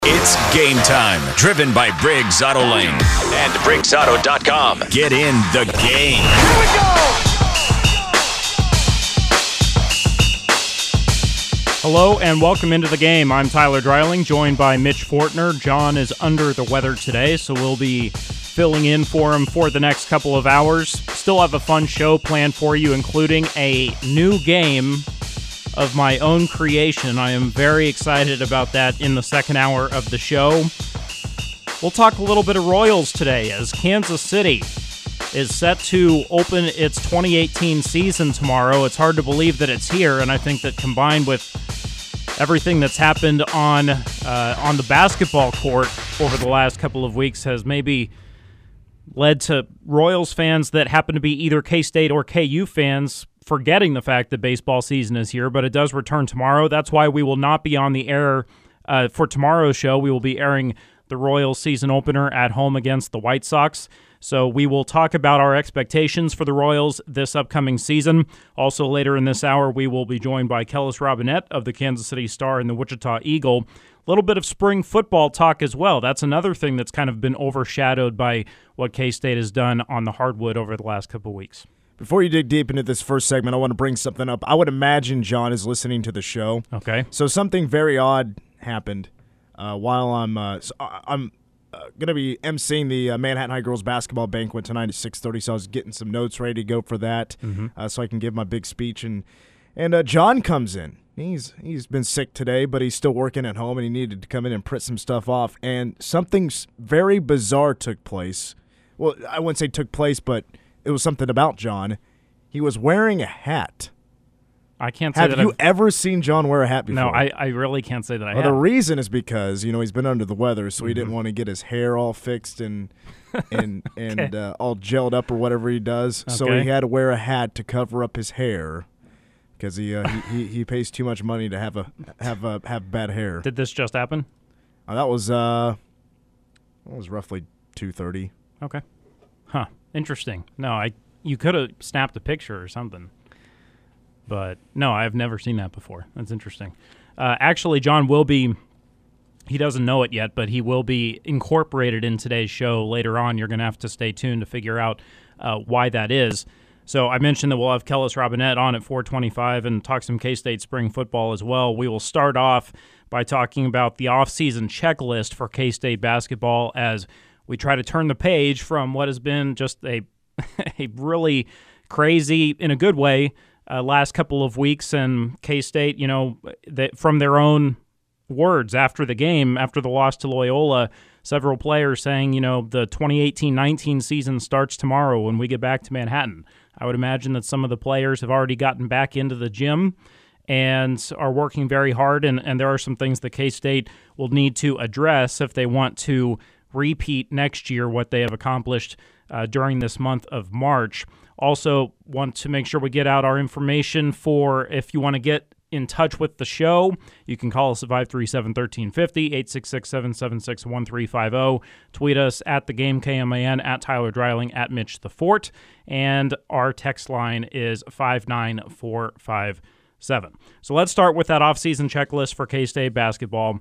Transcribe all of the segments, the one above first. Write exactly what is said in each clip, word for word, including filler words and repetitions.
It's game time, driven by Briggs Auto Lane and Briggs Auto dot com. Get in the game. Here we go! Hello and welcome into the game. I'm Tyler Dreiling, joined by Mitch Fortner. John is under the weather today, so we'll be filling in for him for the next couple of hours. Still have a fun show planned for you, including a new game of my own creation. I am very excited about that in the second hour of the show. We'll talk a little bit of Royals today, as Kansas City is set to open its twenty eighteen season tomorrow. It's hard to believe that it's here, and I think that combined with everything that's happened on uh, on the basketball court over the last couple of weeks has maybe led to Royals fans that happen to be either K-State or K U fans forgetting the fact that baseball season is here, but it does return tomorrow. That's why we will not be on the air uh, for tomorrow's show. We will be airing the Royals season opener at home against the White Sox. So we will talk about our expectations for the Royals this upcoming season. Also later in this hour, we will be joined by Kellis Robinett of the Kansas City Star and the Wichita Eagle. A little bit of spring football talk as well. That's another thing that's kind of been overshadowed by what K-State has done on the hardwood over the last couple of weeks. Before you dig deep into this first segment, I want to bring something up. I would imagine John is listening to the show. Okay. So something very odd happened uh, while I'm uh, so I'm uh, going to be emceeing the uh, Manhattan High Girls Basketball Banquet tonight at six thirty, so I was getting some notes ready to go for that mm-hmm. uh, so I can give my big speech. And and uh, John comes in. He's He's been sick today, but he's still working at home, and he needed to come in and print some stuff off. And something very bizarre took place. Well, I wouldn't say took place, but it was something about John. He was wearing a hat. I can't say have that you I've, ever seen John wear a hat before? No, I, I really can't say that I well, have. the reason is because, you know, he's been under the weather, so mm-hmm. he didn't want to get his hair all fixed and and and okay. uh, all gelled up or whatever he does. Okay. So he had to wear a hat to cover up his hair because he, uh, he he he pays too much money to have a have a, have bad hair. Did this just happen? Uh, that was uh, that was roughly two thirty. Okay. Huh. Interesting. No, I you could have snapped a picture or something. But, no, I've never seen that before. That's interesting. Uh, actually, John will be, he doesn't know it yet, but he will be incorporated in today's show later on. You're going to have to stay tuned to figure out uh, why that is. So I mentioned that we'll have Kellis Robinett on at four twenty-five and talk some K-State spring football as well. We will start off by talking about the off-season checklist for K-State basketball as we try to turn the page from what has been just a a really crazy, in a good way, uh, last couple of weeks. And K-State, you know, that from their own words after the game, after the loss to Loyola, several players saying, you know, the twenty eighteen nineteen season starts tomorrow when we get back to Manhattan. I would imagine that some of the players have already gotten back into the gym and are working very hard, and, and there are some things that K-State will need to address if they want to repeat next year what they have accomplished uh, during this month of March. Also want to make sure we get out our information for if you want to get in touch with the show. You can call us at five three seven, one three five zero, eight six six, seven seven six, one three five zero. Tweet us at the game K M A N, at Tyler Dreiling, at Mitch the Fort. And our text line is five nine four five seven. So let's start with that offseason checklist for K-State basketball.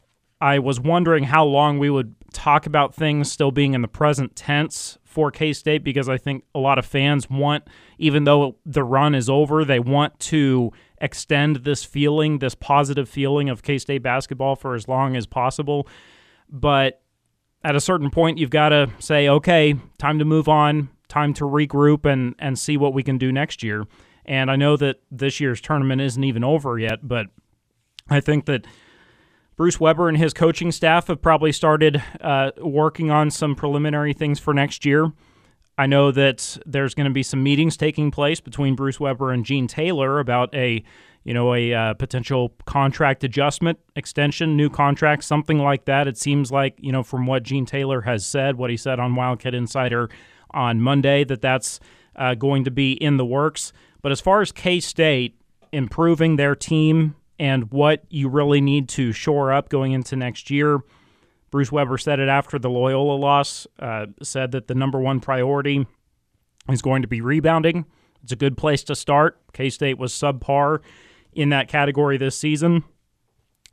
I was wondering how long we would talk about things still being in the present tense for K-State, because I think a lot of fans want, even though the run is over, they want to extend this feeling, this positive feeling of K-State basketball for as long as possible. But at a certain point, you've got to say, okay, time to move on, time to regroup and, and see what we can do next year. And I know that this year's tournament isn't even over yet, but I think that Bruce Weber and his coaching staff have probably started uh, working on some preliminary things for next year. I know that there's going to be some meetings taking place between Bruce Weber and Gene Taylor about a, you know, a uh, potential contract adjustment, extension, new contract, something like that. It seems like, you know, from what Gene Taylor has said, what he said on Wildcat Insider on Monday, that that's uh, going to be in the works. But as far as K-State improving their team and what you really need to shore up going into next year, Bruce Weber said it after the Loyola loss, uh, said that the number one priority is going to be rebounding. It's a good place to start. K-State was subpar in that category this season.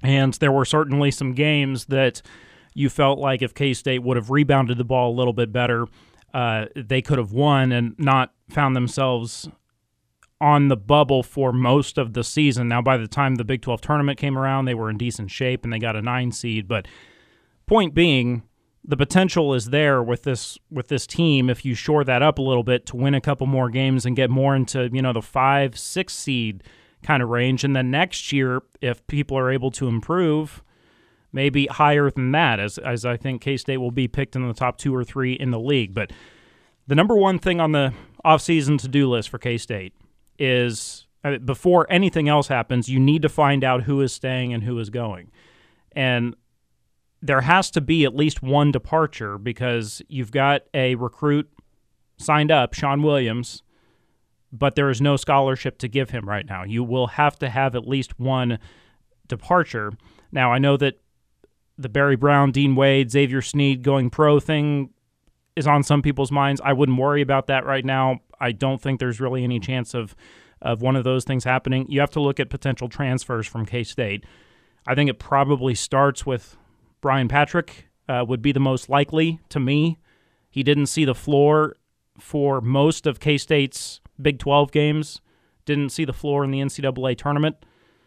And there were certainly some games that you felt like if K-State would have rebounded the ball a little bit better, uh, they could have won and not found themselves on the bubble for most of the season. Now, by the time the Big twelve tournament came around, they were in decent shape and they got a nine seed. But point being, the potential is there with this with this team if you shore that up a little bit to win a couple more games and get more into, you know, the five, six seed kind of range. And then next year, if people are able to improve, maybe higher than that, as as I think K-State will be picked in the top two or three in the league. But the number one thing on the offseason to-do list for K-State is, uh, before anything else happens, you need to find out who is staying and who is going. And there has to be at least one departure because you've got a recruit signed up, Sean Williams, but there is no scholarship to give him right now. You will have to have at least one departure. Now, I know that the Barry Brown, Dean Wade, Xavier Sneed going pro thing is on some people's minds. I wouldn't worry about that right now. I don't think there's really any chance of, of one of those things happening. You have to look at potential transfers from K-State. I think it probably starts with Brian Patrick, uh, would be the most likely to me. He didn't see the floor for most of K-State's Big twelve games, didn't see the floor in the N C double A tournament.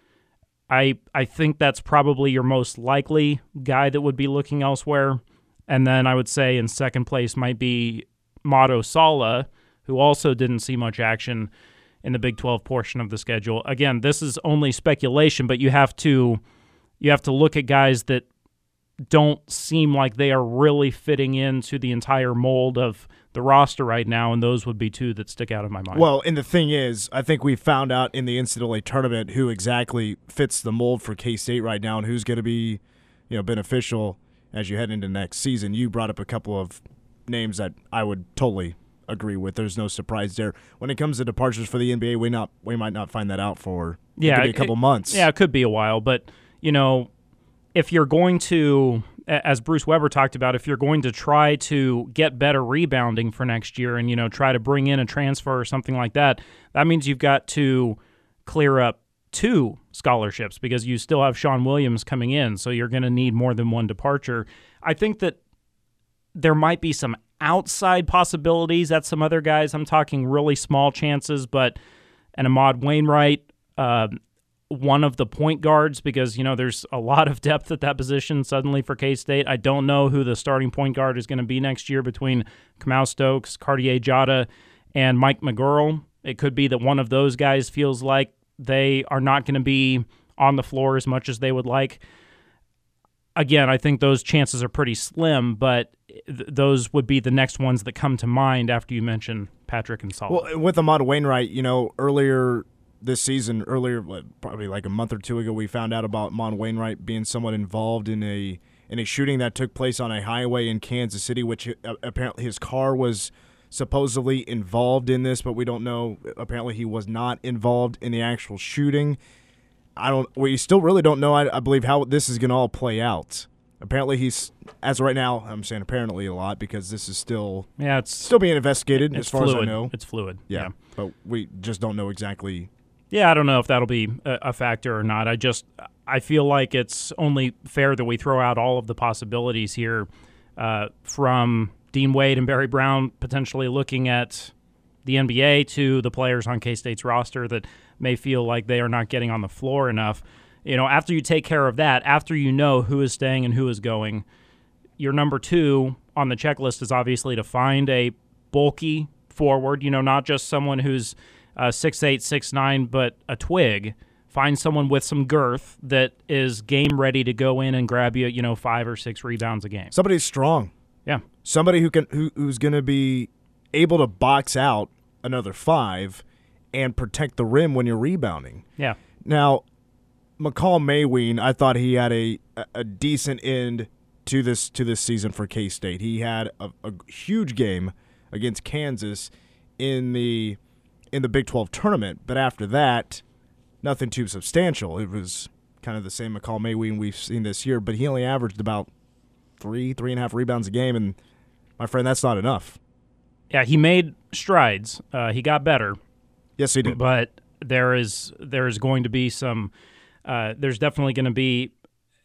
I I think that's probably your most likely guy that would be looking elsewhere. And then I would say in second place might be Mato Sala, who also didn't see much action in the Big twelve portion of the schedule. Again, this is only speculation, but you have to you have to look at guys that don't seem like they are really fitting into the entire mold of the roster right now, and those would be two that stick out in my mind. Well, and the thing is, I think we found out in the N C double A tournament who exactly fits the mold for K-State right now and who's going to be, you know, beneficial as you head into next season. You brought up a couple of names that I would totally agree with. There's no surprise there. When it comes to departures for the N B A, we not we might not find that out for yeah, maybe a couple it, months. Yeah, it could be a while, but you know, if you're going to, as Bruce Weber talked about, if you're going to try to get better rebounding for next year and, you know, try to bring in a transfer or something like that, that means you've got to clear up two scholarships because you still have Sean Williams coming in, so you're going to need more than one departure. I think that there might be some outside possibilities at some other guys. I'm talking really small chances, but an Ahmad Wainwright, uh, one of the point guards, because, you know, there's a lot of depth at that position suddenly for K-State. I don't know who the starting point guard is going to be next year between Kamau Stokes, Cartier Jada, and Mike McGurl. It could be that one of those guys feels like they are not going to be on the floor as much as they would like. Again, I think those chances are pretty slim, but th- those would be the next ones that come to mind after you mention Patrick and Sala. Well, with Ahmad Wainwright, you know, earlier this season, earlier, probably like a month or two ago, we found out about Ahmad Wainwright being somewhat involved in a in a shooting that took place on a highway in Kansas City, which uh, apparently his car was supposedly involved in this, but we don't know. Apparently he was not involved in the actual shooting. I don't. We still really don't know, I, I believe, how this is going to all play out. Apparently he's, as of right now, I'm saying apparently a lot because this is still yeah, it's still being investigated it's as far fluid. as I know. It's fluid. Yeah, yeah. But we just don't know exactly. Yeah, I don't know if that'll be a, a factor or not. I just I feel like it's only fair that we throw out all of the possibilities here, uh, from Dean Wade and Barry Brown potentially looking at the N B A to the players on K-State's roster that may feel like they are not getting on the floor enough. You know, after you take care of that, after you know who is staying and who is going, your number two on the checklist is obviously to find a bulky forward, you know, not just someone who's uh, six eight, six nine, but a twig. Find someone with some girth that is game ready to go in and grab you, you know, five or six rebounds a game. Somebody strong. Yeah. Somebody who can who, who's going to be able to box out another five and protect the rim when you're rebounding. Yeah. Now, McCall Mayween, I thought he had a a decent end to this to this season for K-State. He had a, a huge game against Kansas in the in the Big twelve tournament, but after that, nothing too substantial. It was kind of the same McCall Mayween we've seen this year, but he only averaged about three, three and a half rebounds a game, and my friend, that's not enough. Yeah, he made strides. Uh, he got better. Yes, he did. But there is there is going to be some. Uh, there's definitely going to be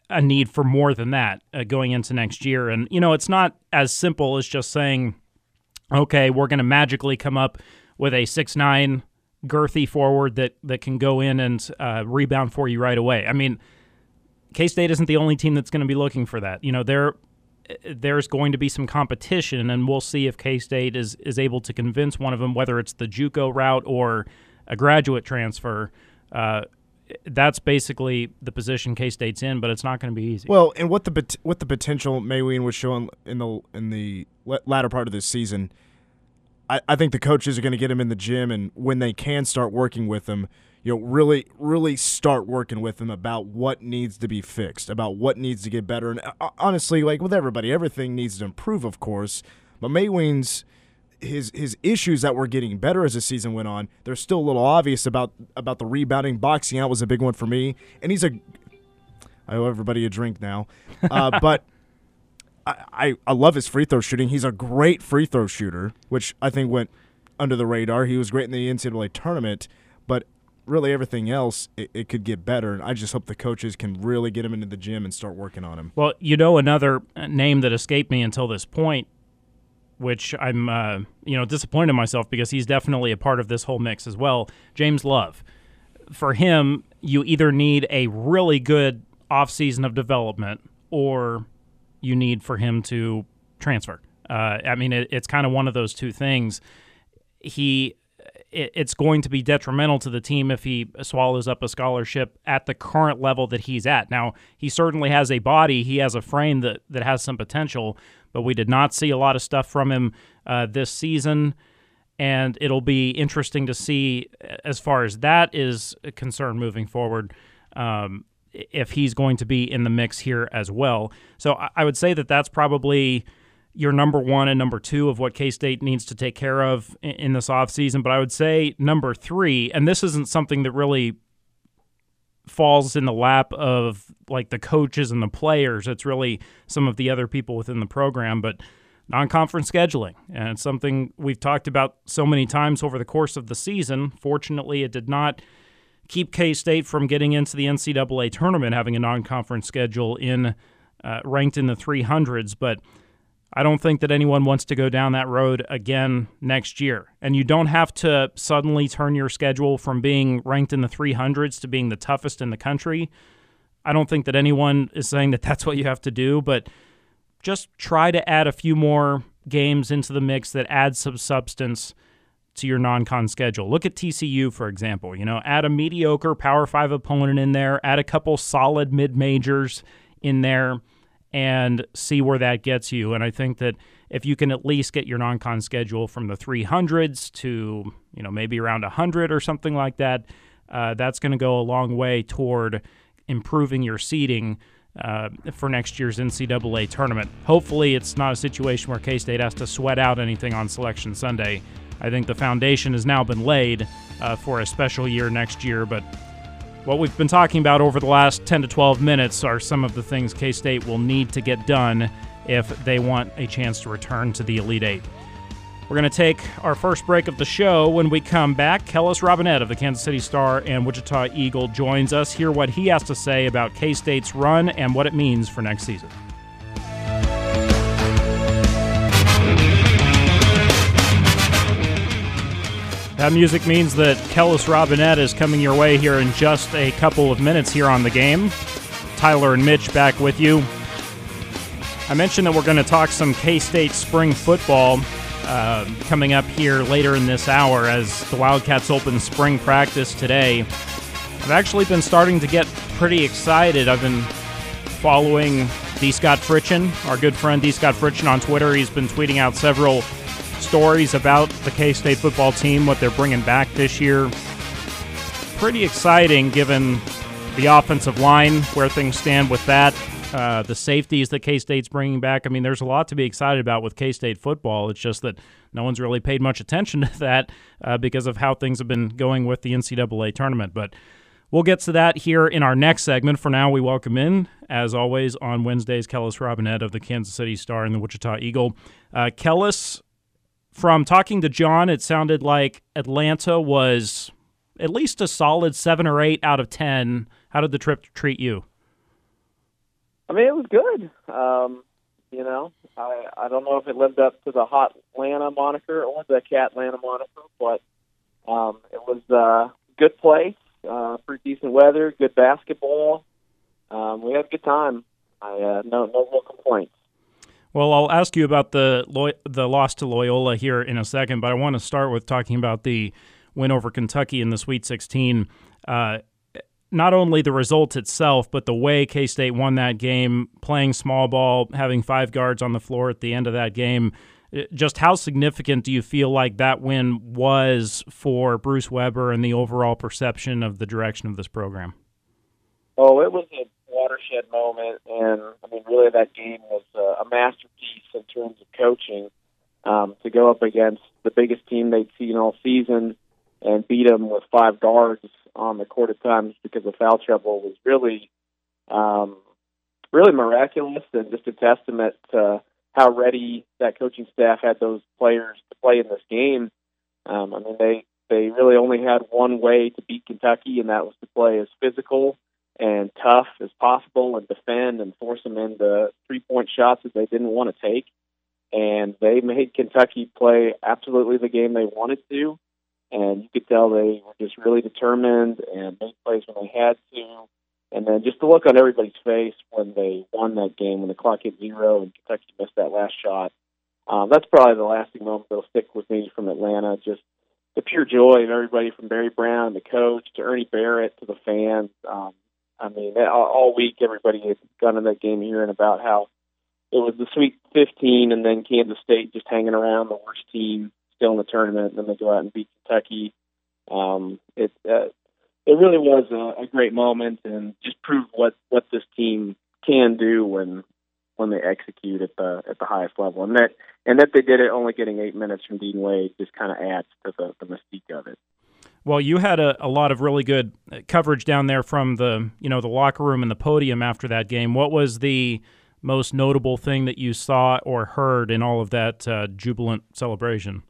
a need for more than that uh, going into next year. And, you know, it's not as simple as just saying, okay, we're going to magically come up with a six nine girthy forward that, that can go in and uh, rebound for you right away. I mean, K-State isn't the only team that's going to be looking for that. You know, there there's going to be some competition, and we'll see if K-State is, is able to convince one of them, whether it's the JUCO route or a graduate transfer. Uh, that's basically the position K-State's in, but it's not going to be easy. Well, and what the what the potential Mayween was showing in the in the latter part of this season, I, I think the coaches are going to get him in the gym, and when they can start working with him, you know, really, really start working with him about what needs to be fixed, about what needs to get better. And uh, honestly, like with everybody, everything needs to improve, of course. But Mayween's his his issues that were getting better as the season went on, they're still a little obvious about about the rebounding. Boxing out was a big one for me, and he's a. I owe everybody a drink now, uh, but. I, I, I love his free throw shooting. He's a great free throw shooter, which I think went under the radar. He was great in the N C double A tournament, but really everything else, it, it could get better. And I just hope the coaches can really get him into the gym and start working on him. Well, you know, another name that escaped me until this point, which I'm uh, you know disappointed in myself because he's definitely a part of this whole mix as well, James Love. For him, you either need a really good offseason of development or you need for him to transfer. Uh, I mean, it, it's kind of one of those two things. He, it, it's going to be detrimental to the team if he swallows up a scholarship at the current level that he's at. Now, he certainly has a body, he has a frame that, that has some potential, but we did not see a lot of stuff from him uh, this season, and it'll be interesting to see as far as that is concerned moving forward. Um, if he's going to be in the mix here as well. So I would say that that's probably your number one and number two of what K-State needs to take care of in this offseason. But I would say number three, and this isn't something that really falls in the lap of like the coaches and the players. It's really some of the other people within the program, but non-conference scheduling. And it's something we've talked about so many times over the course of the season. Fortunately, it did not keep K-State from getting into the N C double A tournament, having a non-conference schedule in uh, ranked in the three hundreds, but I don't think that anyone wants to go down that road again next year. And you don't have to suddenly turn your schedule from being ranked in the three hundreds to being the toughest in the country. I don't think that anyone is saying that that's what you have to do, but just try to add a few more games into the mix that add some substance to your non-con schedule. Look at T C U, for example. You know, add a mediocre Power Five opponent in there, add a couple solid mid-majors in there, and see where that gets you. And I think that if you can at least get your non-con schedule from the three hundreds to, you know, maybe around one hundred or something like that, uh, that's going to go a long way toward improving your seeding uh, for next year's N C double A tournament. Hopefully it's not a situation where K-State has to sweat out anything on Selection Sunday. I think the foundation has now been laid uh, for a special year next year, but what we've been talking about over the last ten to twelve minutes are some of the things K-State will need to get done if they want a chance to return to the Elite Eight. We're going to take our first break of the show. When we come back, Kellis Robinett of the Kansas City Star and Wichita Eagle joins us. Hear what he has to say about K-State's run and what it means for next season. That music means that Kellis Robinett is coming your way here in just a couple of minutes here on The Game. Tyler and Mitch back with you. I mentioned that we're going to talk some K-State spring football uh, coming up here later in this hour as the Wildcats open spring practice today. I've actually been starting to get pretty excited. I've been following D. Scott Fritchen, our good friend D. Scott Fritchen on Twitter. He's been tweeting out several stories about the K-State football team, what they're bringing back this year. Pretty exciting given the offensive line, where things stand with that, uh, the safeties that K-State's bringing back. I mean, there's a lot to be excited about with K-State football. It's just that no one's really paid much attention to that uh, because of how things have been going with the N C double A tournament. But we'll get to that here in our next segment. For now, we welcome in, as always, on Wednesdays, Kellis Robinett of the Kansas City Star and the Wichita Eagle. Uh, Kellis, from talking to John, it sounded like Atlanta was at least a solid seven or eight out of ten. How did the trip treat you? I mean, it was good. Um, you know, I I don't know if it lived up to the Hot Atlanta moniker or the Cat Atlanta moniker, but um, it was a good place, uh, pretty decent weather, good basketball. Um, we had a good time. I uh, no no real complaints. Well, I'll ask you about the Loy- the loss to Loyola here in a second, but I want to start with talking about the win over Kentucky in the Sweet sixteen. Uh, not only the result itself, but the way K-State won that game, playing small ball, having five guards on the floor at the end of that game. Just how significant do you feel like that win was for Bruce Weber and the overall perception of the direction of this program? Oh, it was a watershed moment, and I mean, really, that game was a masterpiece in terms of coaching. Um, to go up against the biggest team they'd seen all season and beat them with five guards on the court at times because of foul trouble was really, um, really miraculous, and just a testament to how ready that coaching staff had those players to play in this game. Um, I mean, they they really only had one way to beat Kentucky, and that was to play as physical and tough as possible and defend and force them into three-point shots that they didn't want to take. And they made Kentucky play absolutely the game they wanted to. And you could tell they were just really determined and made plays when they had to. And then just the look on everybody's face when they won that game, when the clock hit zero and Kentucky missed that last shot. Um, that's probably the lasting moment that'll stick with me from Atlanta. Just the pure joy of everybody from Barry Brown, the coach, to Ernie Barrett, to the fans. Um, I mean, all week everybody had gone in that game hearing about how it was the Sweet fifteen and then Kansas State just hanging around, the worst team still in the tournament, and then they go out and beat Kentucky. Um, it uh, it really was a, a great moment and just proved what, what this team can do when when they execute at the at the highest level. And that and that they did it only getting eight minutes from Dean Wade just kind of adds to the, the mystique of it. Well, you had a, a lot of really good coverage down there from the you know the locker room and the podium after that game. What was the most notable thing that you saw or heard in all of that uh, jubilant celebration?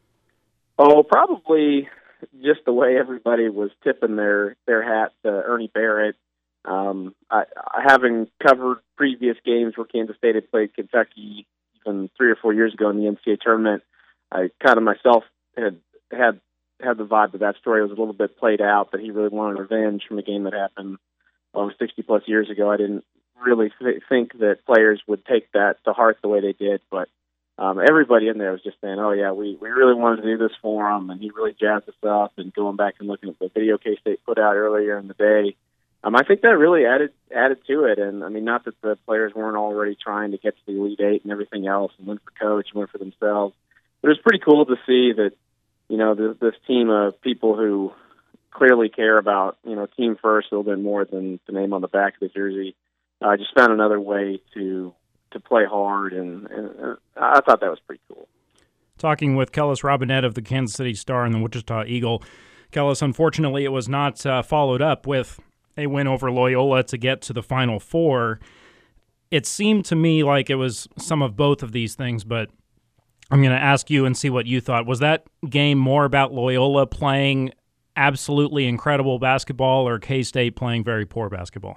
Oh, probably just the way everybody was tipping their, their hat to Ernie Barrett. Um, I, I having covered previous games where Kansas State had played Kentucky even three or four years ago in the N C double A tournament, I kind of myself had had had the vibe that that story was a little bit played out, that he really wanted revenge from a game that happened oh, sixty plus years ago. I didn't really th- think that players would take that to heart the way they did, but um, everybody in there was just saying, oh yeah, we, we really wanted to do this for him, and he really jazzed us up. And going back and looking at the video K-State put out earlier in the day, um, I think that really added added to it. And I mean, not that the players weren't already trying to get to the Elite Eight and everything else and win for coach and win for themselves, but it was pretty cool to see that, you know, this, this team of people who clearly care about, you know, team first a little bit more than the name on the back of the jersey, uh, just found another way to to play hard, and, and uh, I thought that was pretty cool. Talking with Kellis Robinett of the Kansas City Star and the Wichita Eagle. Kellis, unfortunately, it was not uh, followed up with a win over Loyola to get to the Final Four. It seemed to me like it was some of both of these things, but I'm going to ask you and see what you thought. Was that game more about Loyola playing absolutely incredible basketball or K-State playing very poor basketball?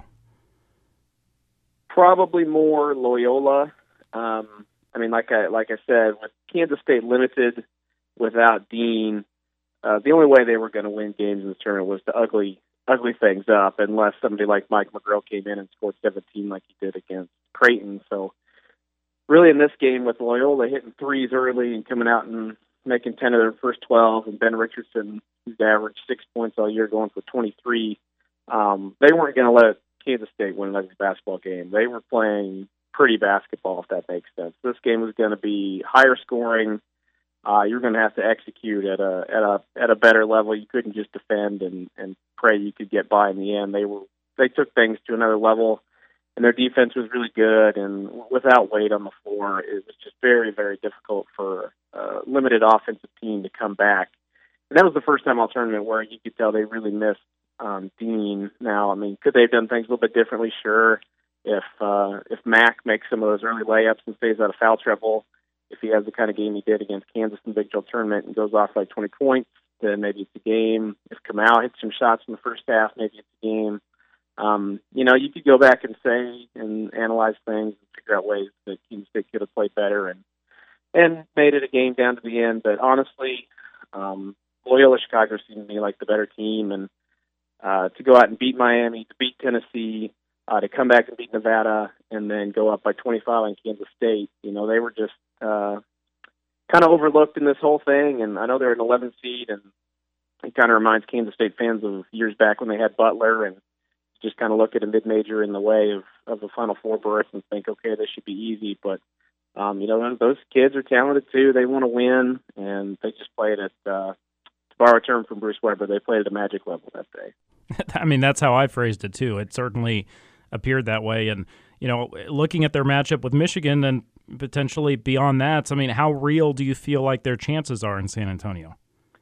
Probably more Loyola. Um, I mean, like I like I said, with Kansas State limited without Dean, uh, the only way they were going to win games in this tournament was to ugly ugly things up, unless somebody like Mike McGrill came in and scored seventeen like he did against Creighton. So really in this game with Loyola hitting threes early and coming out and making ten of their first twelve, and Ben Richardson, who's averaged six points all year, going for twenty-three, um, they weren't going to let Kansas State win an ugly basketball game. They were playing pretty basketball, if that makes sense. This game was going to be higher scoring. Uh, you're going to have to execute at a at a at a better level. You couldn't just defend and, and pray you could get by in the end. They were they took things to another level, and their defense was really good. And without Wade on the floor, it was just very very difficult for a limited offensive team to come back. And that was the first time all tournament where you could tell they really missed um, Dean. Now, I mean, could they have done things a little bit differently? Sure. If uh, if Mac makes some of those early layups and stays out of foul trouble, if he has the kind of game he did against Kansas in the Big twelve tournament and goes off like twenty points, then maybe it's a game. If Kamau hits some shots in the first half, maybe it's a game. um, you know, you could go back and say and analyze things and figure out ways that Kansas State could have played better and and made it a game down to the end. But honestly, um, Loyola Chicago seemed to me like the better team, and uh, to go out and beat Miami, to beat Tennessee, uh, to come back and beat Nevada, and then go up by twenty-five on Kansas State, you know, they were just uh, kind of overlooked in this whole thing. And I know they're an eleven seed, and it kind of reminds Kansas State fans of years back when they had Butler, and just kind of look at a mid-major in the way of, of the Final Four berth and think, okay, this should be easy. But, um, you know, those kids are talented too. They want to win, and they just played at, uh, to borrow a term from Bruce Weber, they played at a magic level that day. I mean, that's how I phrased it too. It certainly appeared that way. And, you know, looking at their matchup with Michigan and potentially beyond that, I mean, how real do you feel like their chances are in San Antonio?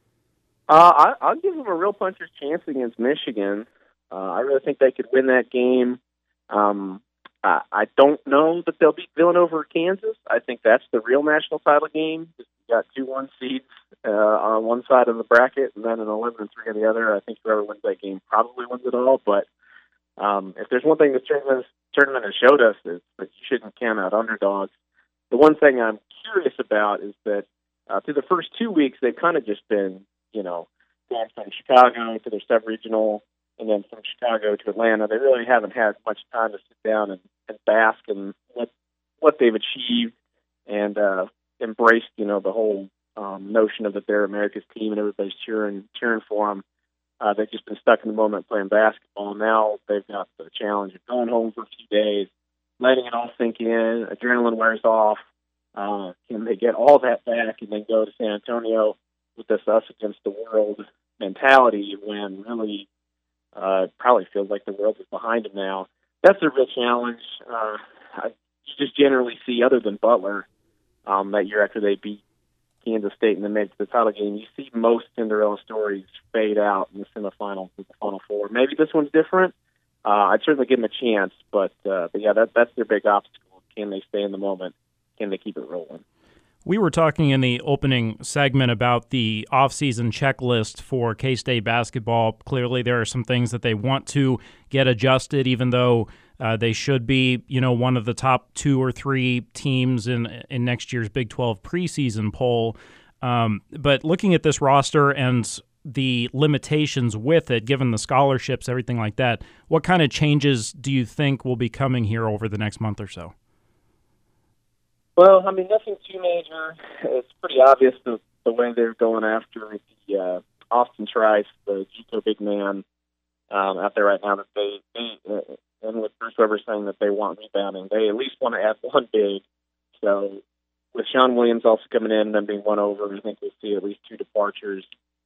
Uh, I, I'll give them a real puncher's chance against Michigan. Uh, I really think they could win that game. Um, I, I don't know that they'll beat Villanova or Kansas. I think that's the real national title game. You got two one seeds uh, on one side of the bracket, and then an eleven and three on the other. I think whoever wins that game probably wins it all. But um, if there's one thing this tournament, tournament has showed us is that you shouldn't count out underdogs. The one thing I'm curious about is that uh, through the first two weeks, they've kind of just been, you know, going from Chicago to their sub-regional, and then from Chicago to Atlanta. They really haven't had much time to sit down and, and bask in what what they've achieved and uh, embraced, you know, the whole um, notion of that they're America's team and everybody's cheering cheering for them. Uh, they've just been stuck in the moment playing basketball. Now they've got the challenge of going home for a few days, letting it all sink in, adrenaline wears off. Uh, can they get all that back and then go to San Antonio with this us against the world mentality when really uh, it probably feels like the world is behind them now? That's a real challenge. Uh, I, you just generally see, other than Butler, um, that year after they beat Kansas State and then made it to the title game, you see most Cinderella stories fade out in the semifinals of the Final Four. Maybe this one's different. Uh, I'd certainly give them a chance, but, uh, but yeah, that, that's their big obstacle. Can they stay in the moment? Can they keep it rolling? We were talking in the opening segment about the offseason checklist for K-State basketball. Clearly, there are some things that they want to get adjusted, even though uh, they should be, you know, one of the top two or three teams in in next year's Big twelve preseason poll. Um, but looking at this roster and the limitations with it, given the scholarships, everything like that, what kind of changes do you think will be coming here over the next month or so? Well, I mean, nothing too major. It's pretty obvious the, the way they're going after the uh, Austin Trice, the JUCO big man um, out there right now. That they, they uh, and with Bruce Weber saying that they want rebounding, they at least want to add one big. So with Sean Williams also coming in and then being won over, I think we'll see at least two departures.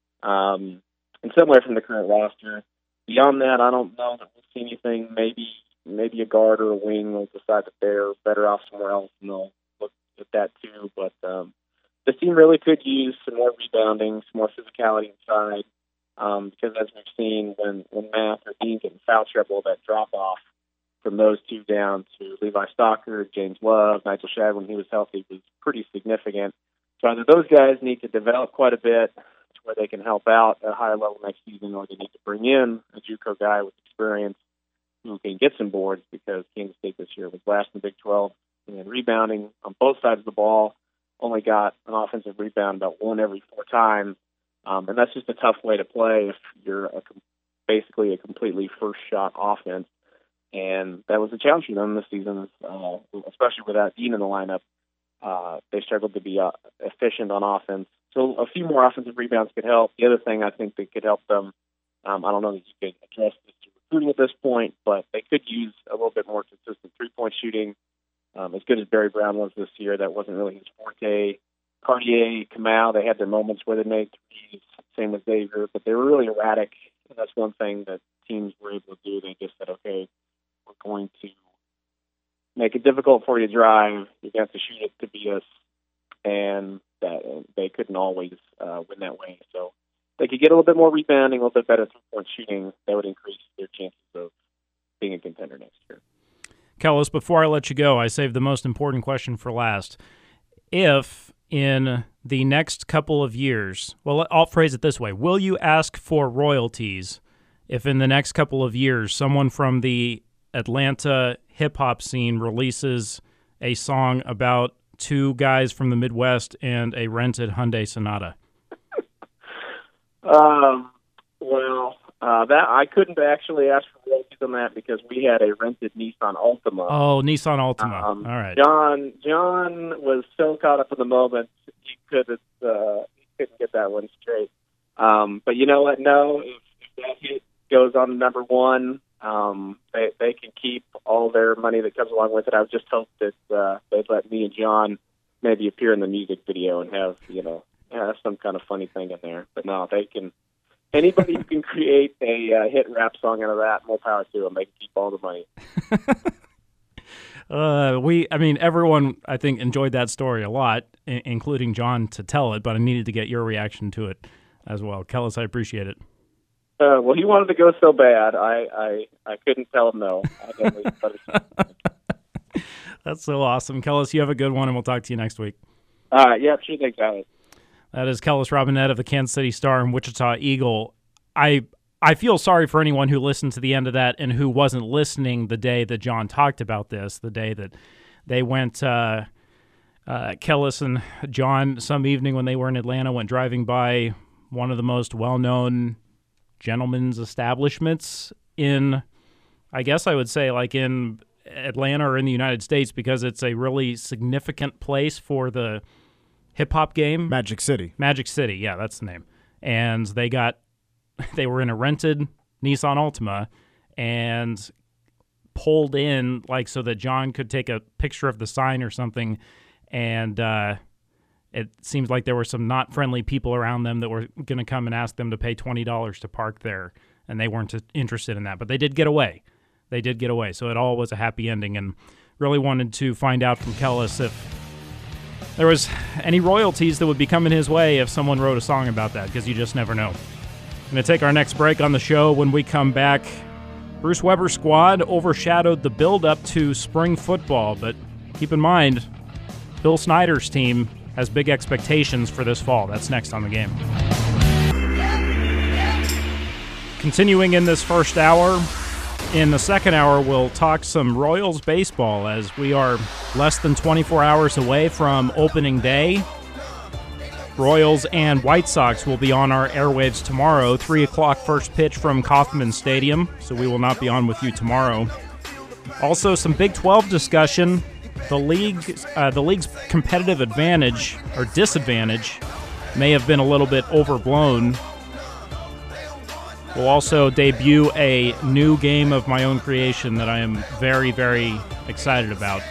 Um, and similar from the current roster. Beyond that, I don't know that we'll see anything. Maybe maybe a guard or a wing will decide that they're better off somewhere else, and they'll look at that too. But um, the team really could use some more rebounding, some more physicality inside, um, because as we've seen, when, when Math or Dean get in foul trouble, that drop-off from those two down to Levi Stocker, James Love, Nigel Shad when he was healthy was pretty significant. So either those guys need to develop quite a bit to where they can help out at a higher level next season, or they need to bring in a JUCO guy with experience who can get some boards, because Kansas State this year was last in the Big twelve and rebounding on both sides of the ball, only got an offensive rebound about one every four times. Um, and that's just a tough way to play if you're a, basically a completely first-shot offense. And that was a challenge for them this season, uh, especially without Dean in the lineup. Uh, they struggled to be uh, efficient on offense. So a few more offensive rebounds could help. The other thing I think that could help them, um, I don't know that you could address this to recruiting at this point, but they could use a little bit more consistent three-point shooting. Um, as good as Barry Brown was this year, that wasn't really his forte. Cartier, Kamau, they had their moments where they made threes, same with Xavier, but they were really erratic. And that's one thing that teams were able to do. They just said, okay, we're going to make it difficult for you to drive. You're going to have to shoot it to beat us. And that and they couldn't always uh, win that way. So they could get a little bit more rebounding, a little bit better three-point shooting. That would increase their chances of being a contender next year. Kellis, before I let you go, I saved the most important question for last. If in the next couple of years, well, I'll phrase it this way, will you ask for royalties if in the next couple of years someone from the Atlanta hip-hop scene releases a song about two guys from the Midwest and a rented Hyundai Sonata? Um, well, uh, that I couldn't actually ask for royalties on that because we had a rented Nissan Altima. Oh, Nissan Altima. Um, All right. John John was so caught up in the moment he couldn't uh, he couldn't get that one straight. Um, but you know what? No, if, if that hit goes on to number one, um, they they can keep all their money that comes along with it. I would just hope that uh, they'd let me and John maybe appear in the music video and have you know yeah, some kind of funny thing in there. But no, they can. Anybody who can create a uh, hit rap song out of that, more power to them. They can keep all the money. uh, we, I mean, everyone, I think, enjoyed that story a lot, I- including John to tell it, but I needed to get your reaction to it as well. Kellis, I appreciate it. Uh, well, he wanted to go so bad, I, I, I couldn't tell him no. I definitely That's so awesome. Kellis, you have a good one, and we'll talk to you next week. All right, yeah, sure, thanks, Alex. That is Kellis Robinett of the Kansas City Star and Wichita Eagle. I I feel sorry for anyone who listened to the end of that and who wasn't listening the day that John talked about this, the day that they went, uh, uh, Kellis and John, some evening when they were in Atlanta, went driving by one of the most well-known gentlemen's establishments in, I guess I would say, like in Atlanta or in the United States, because it's a really significant place for the hip-hop game. Magic City. Magic City, yeah, that's the name. And they got, they were in a rented Nissan Altima and pulled in, like, so that John could take a picture of the sign or something, and uh, it seems like there were some not friendly people around them that were going to come and ask them to pay twenty dollars to park there, and they weren't interested in that. But they did get away. They did get away, so it all was a happy ending, and really wanted to find out from Kellis if there was any royalties that would be coming his way if someone wrote a song about that, because you just never know. I'm going to take our next break on the show. When we come back, Bruce Weber's squad overshadowed the build-up to spring football, but keep in mind, Bill Snyder's team has big expectations for this fall. That's next on The Game. Continuing in this first hour, in the second hour, we'll talk some Royals baseball as we are less than twenty-four hours away from opening day. Royals and White Sox will be on our airwaves tomorrow, three o'clock first pitch from Kauffman Stadium, so we will not be on with you tomorrow. Also, some Big twelve discussion. The league, uh, the league's competitive advantage or disadvantage may have been a little bit overblown. We'll also debut a new game of my own creation that I am very, very excited about.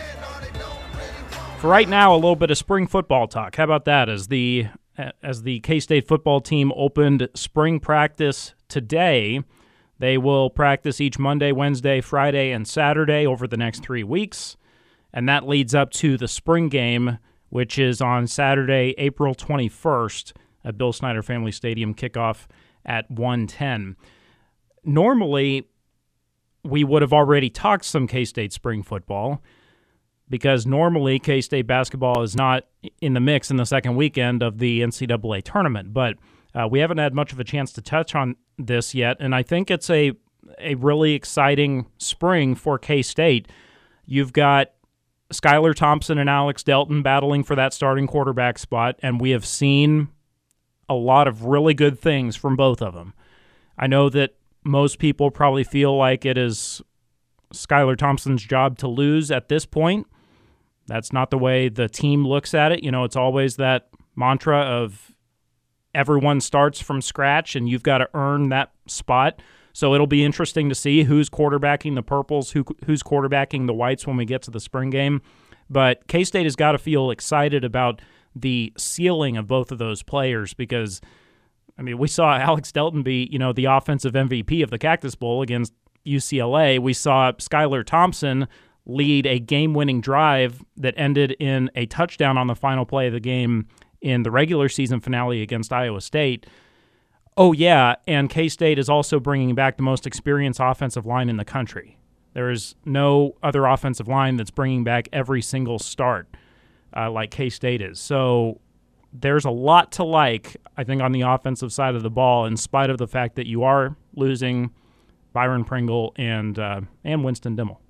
For right now, a little bit of spring football talk. How about that? As the as the K-State football team opened spring practice today, they will practice each Monday, Wednesday, Friday, and Saturday over the next three weeks. And that leads up to the spring game, which is on Saturday, April twenty-first at Bill Snyder Family Stadium, kickoff at one ten. Normally, we would have already talked some K-State spring football because normally K-State basketball is not in the mix in the second weekend of the N C double A tournament, but uh, we haven't had much of a chance to touch on this yet, and I think it's a, a really exciting spring for K-State. You've got Skylar Thompson and Alex Delton battling for that starting quarterback spot, and we have seen a lot of really good things from both of them. I know that most people probably feel like it is Skylar Thompson's job to lose at this point. That's not the way the team looks at it. You know, it's always that mantra of everyone starts from scratch and you've got to earn that spot. So it'll be interesting to see who's quarterbacking the Purples, who who's quarterbacking the Whites when we get to the spring game. But K-State has got to feel excited about the ceiling of both of those players because, I mean, we saw Alex Delton be, you know, the offensive M V P of the Cactus Bowl against U C L A. We saw Skylar Thompson lead a game-winning drive that ended in a touchdown on the final play of the game in the regular season finale against Iowa State. Oh, yeah, and K-State is also bringing back the most experienced offensive line in the country. There is no other offensive line that's bringing back every single start uh, like K-State is. So there's a lot to like, I think, on the offensive side of the ball, in spite of the fact that you are losing Byron Pringle and uh, and Winston Dimmel.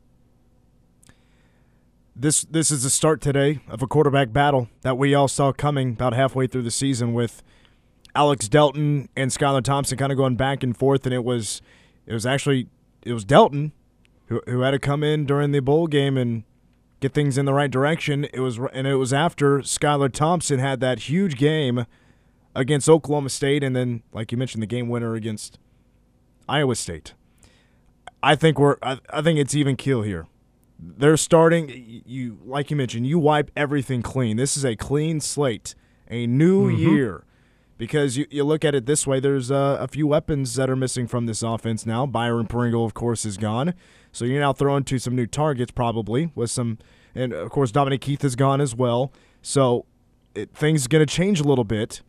This this is the start today of a quarterback battle that we all saw coming about halfway through the season, with Alex Delton and Skylar Thompson kind of going back and forth, and it was it was actually it was Delton who who had to come in during the bowl game and get things in the right direction. It was and it was after Skylar Thompson had that huge game against Oklahoma State, and then, like you mentioned, the game winner against Iowa State. I think we're I, I think it's even keel here. They're starting, you like you mentioned, you wipe everything clean. This is a clean slate, a new mm-hmm. year. Because you, you look at it this way, there's uh, a few weapons that are missing from this offense now. Byron Pringle, of course, is gone. So you're now throwing to some new targets probably with some – and, of course, Dominic Keith is gone as well. So it, things are going to change a little bit.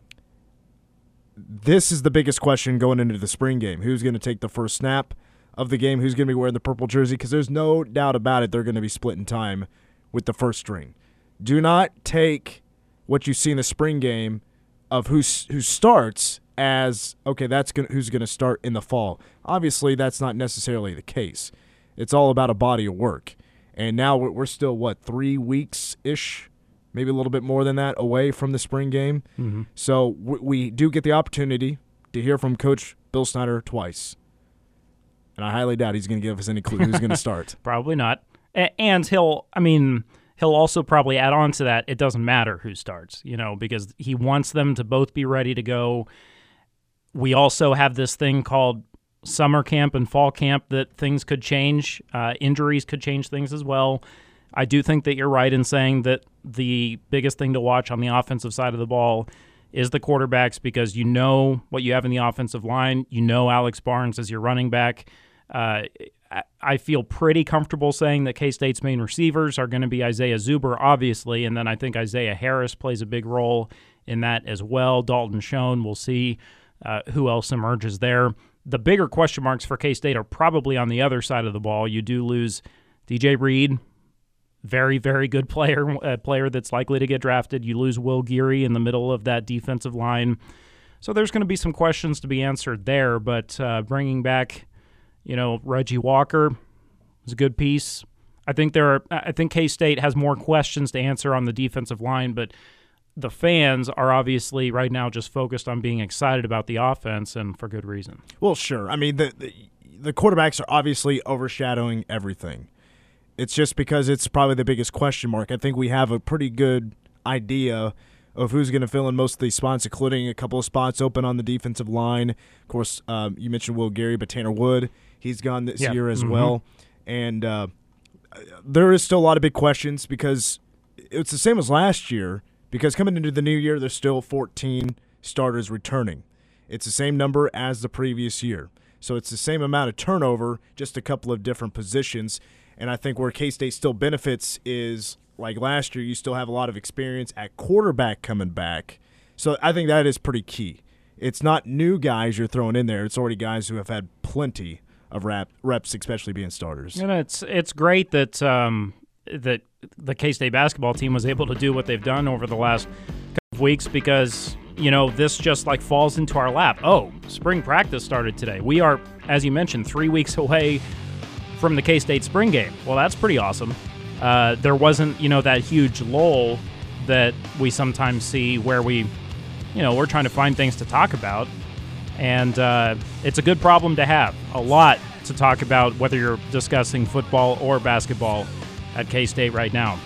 This is the biggest question going into the spring game. Who's going to take the first snap of the game? Who's going to be wearing the purple jersey? Because there's no doubt about it, they're going to be splitting time with the first string. Do not take what you see in the spring game of who who starts as, okay, that's gonna, who's going to start in the fall. Obviously, that's not necessarily the case. It's all about a body of work. And now we're still, what, three weeks-ish, maybe a little bit more than that, away from the spring game. Mm-hmm. So we, we do get the opportunity to hear from Coach Bill Snyder twice. And I highly doubt he's going to give us any clue who's going to start. Probably not. And he'll, I mean, he'll also probably add on to that, it doesn't matter who starts, you know, because he wants them to both be ready to go. We also have this thing called summer camp and fall camp that things could change. Uh, injuries could change things as well. I do think that you're right in saying that the biggest thing to watch on the offensive side of the ball is the quarterbacks, because you know what you have in the offensive line. You know Alex Barnes as your running back. Uh, I feel pretty comfortable saying that K-State's main receivers are going to be Isaiah Zuber, obviously, and then I think Isaiah Harris plays a big role in that as well. Dalton Schoen, we'll see uh, who else emerges there. The bigger question marks for K-State are probably on the other side of the ball. You do lose D J Reed, very, very good player, a player that's likely to get drafted. You lose Will Geary in the middle of that defensive line. So there's going to be some questions to be answered there, but uh, bringing back, you know, Reggie Walker is a good piece. I think there are. I think K-State has more questions to answer on the defensive line, but the fans are obviously right now just focused on being excited about the offense, and for good reason. Well, sure. I mean, the the, the quarterbacks are obviously overshadowing everything. It's just because it's probably the biggest question mark. I think we have a pretty good idea of who's going to fill in most of these spots, including a couple of spots open on the defensive line. Of course, um, you mentioned Will Geary, but Tanner Wood, he's gone this yeah. year as mm-hmm. well. And uh, there is still a lot of big questions because it's the same as last year, because coming into the new year, there's still fourteen starters returning. It's the same number as the previous year. So it's the same amount of turnover, just a couple of different positions. And I think where K-State still benefits is, like last year, you still have a lot of experience at quarterback coming back. So I think that is pretty key. It's not new guys you're throwing in there. It's already guys who have had plenty of rap, reps, especially being starters. And it's it's great that um, that the K-State basketball team was able to do what they've done over the last couple of weeks, because, you know, this just like falls into our lap. Oh, spring practice started today. We are, as you mentioned, three weeks away from the K-State spring game. Well, that's pretty awesome. Uh, there wasn't, you know, that huge lull that we sometimes see where we, you know, we're trying to find things to talk about. And uh, it's a good problem to have. A lot to talk about, whether you're discussing football or basketball at K-State right now.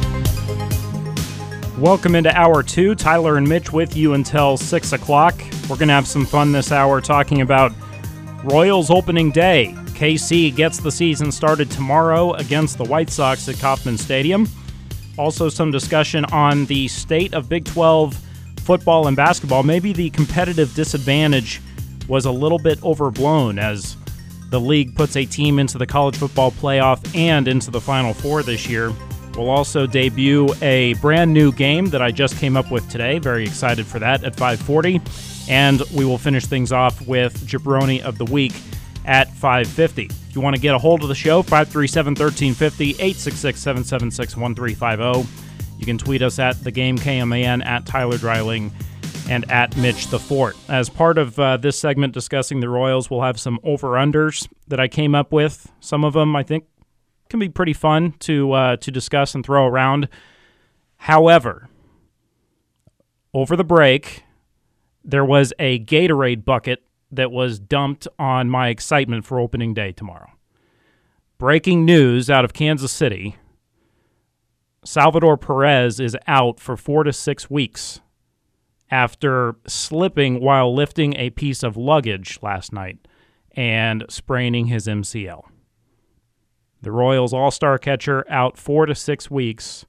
Welcome into Hour two. Tyler and Mitch with you until six o'clock. We're going to have some fun this hour talking about Royals opening day. K C gets the season started tomorrow against the White Sox at Kauffman Stadium. Also some discussion on the state of Big twelve football and basketball. Maybe the competitive disadvantage was a little bit overblown as the league puts a team into the college football playoff and into the Final Four this year. We'll also debut a brand new game that I just came up with today. Very excited for that at five forty. And we will finish things off with Jabroni of the Week at five fifty. If you want to get a hold of the show, five three seven, one three five zero, eight six six, seven seven six, one three five zero. You can tweet us at the game K M A N, at Tyler Dreiling, and at Mitch the Fort. As part of uh, this segment discussing the Royals, we'll have some over-unders that I came up with. Some of them I think can be pretty fun to uh, to discuss and throw around. However, over the break, there was a Gatorade bucket that was dumped on my excitement for opening day tomorrow. Breaking news out of Kansas City. Salvador Perez is out for four to six weeks after slipping while lifting a piece of luggage last night and spraining his M C L. The Royals all-star catcher out four to six weeks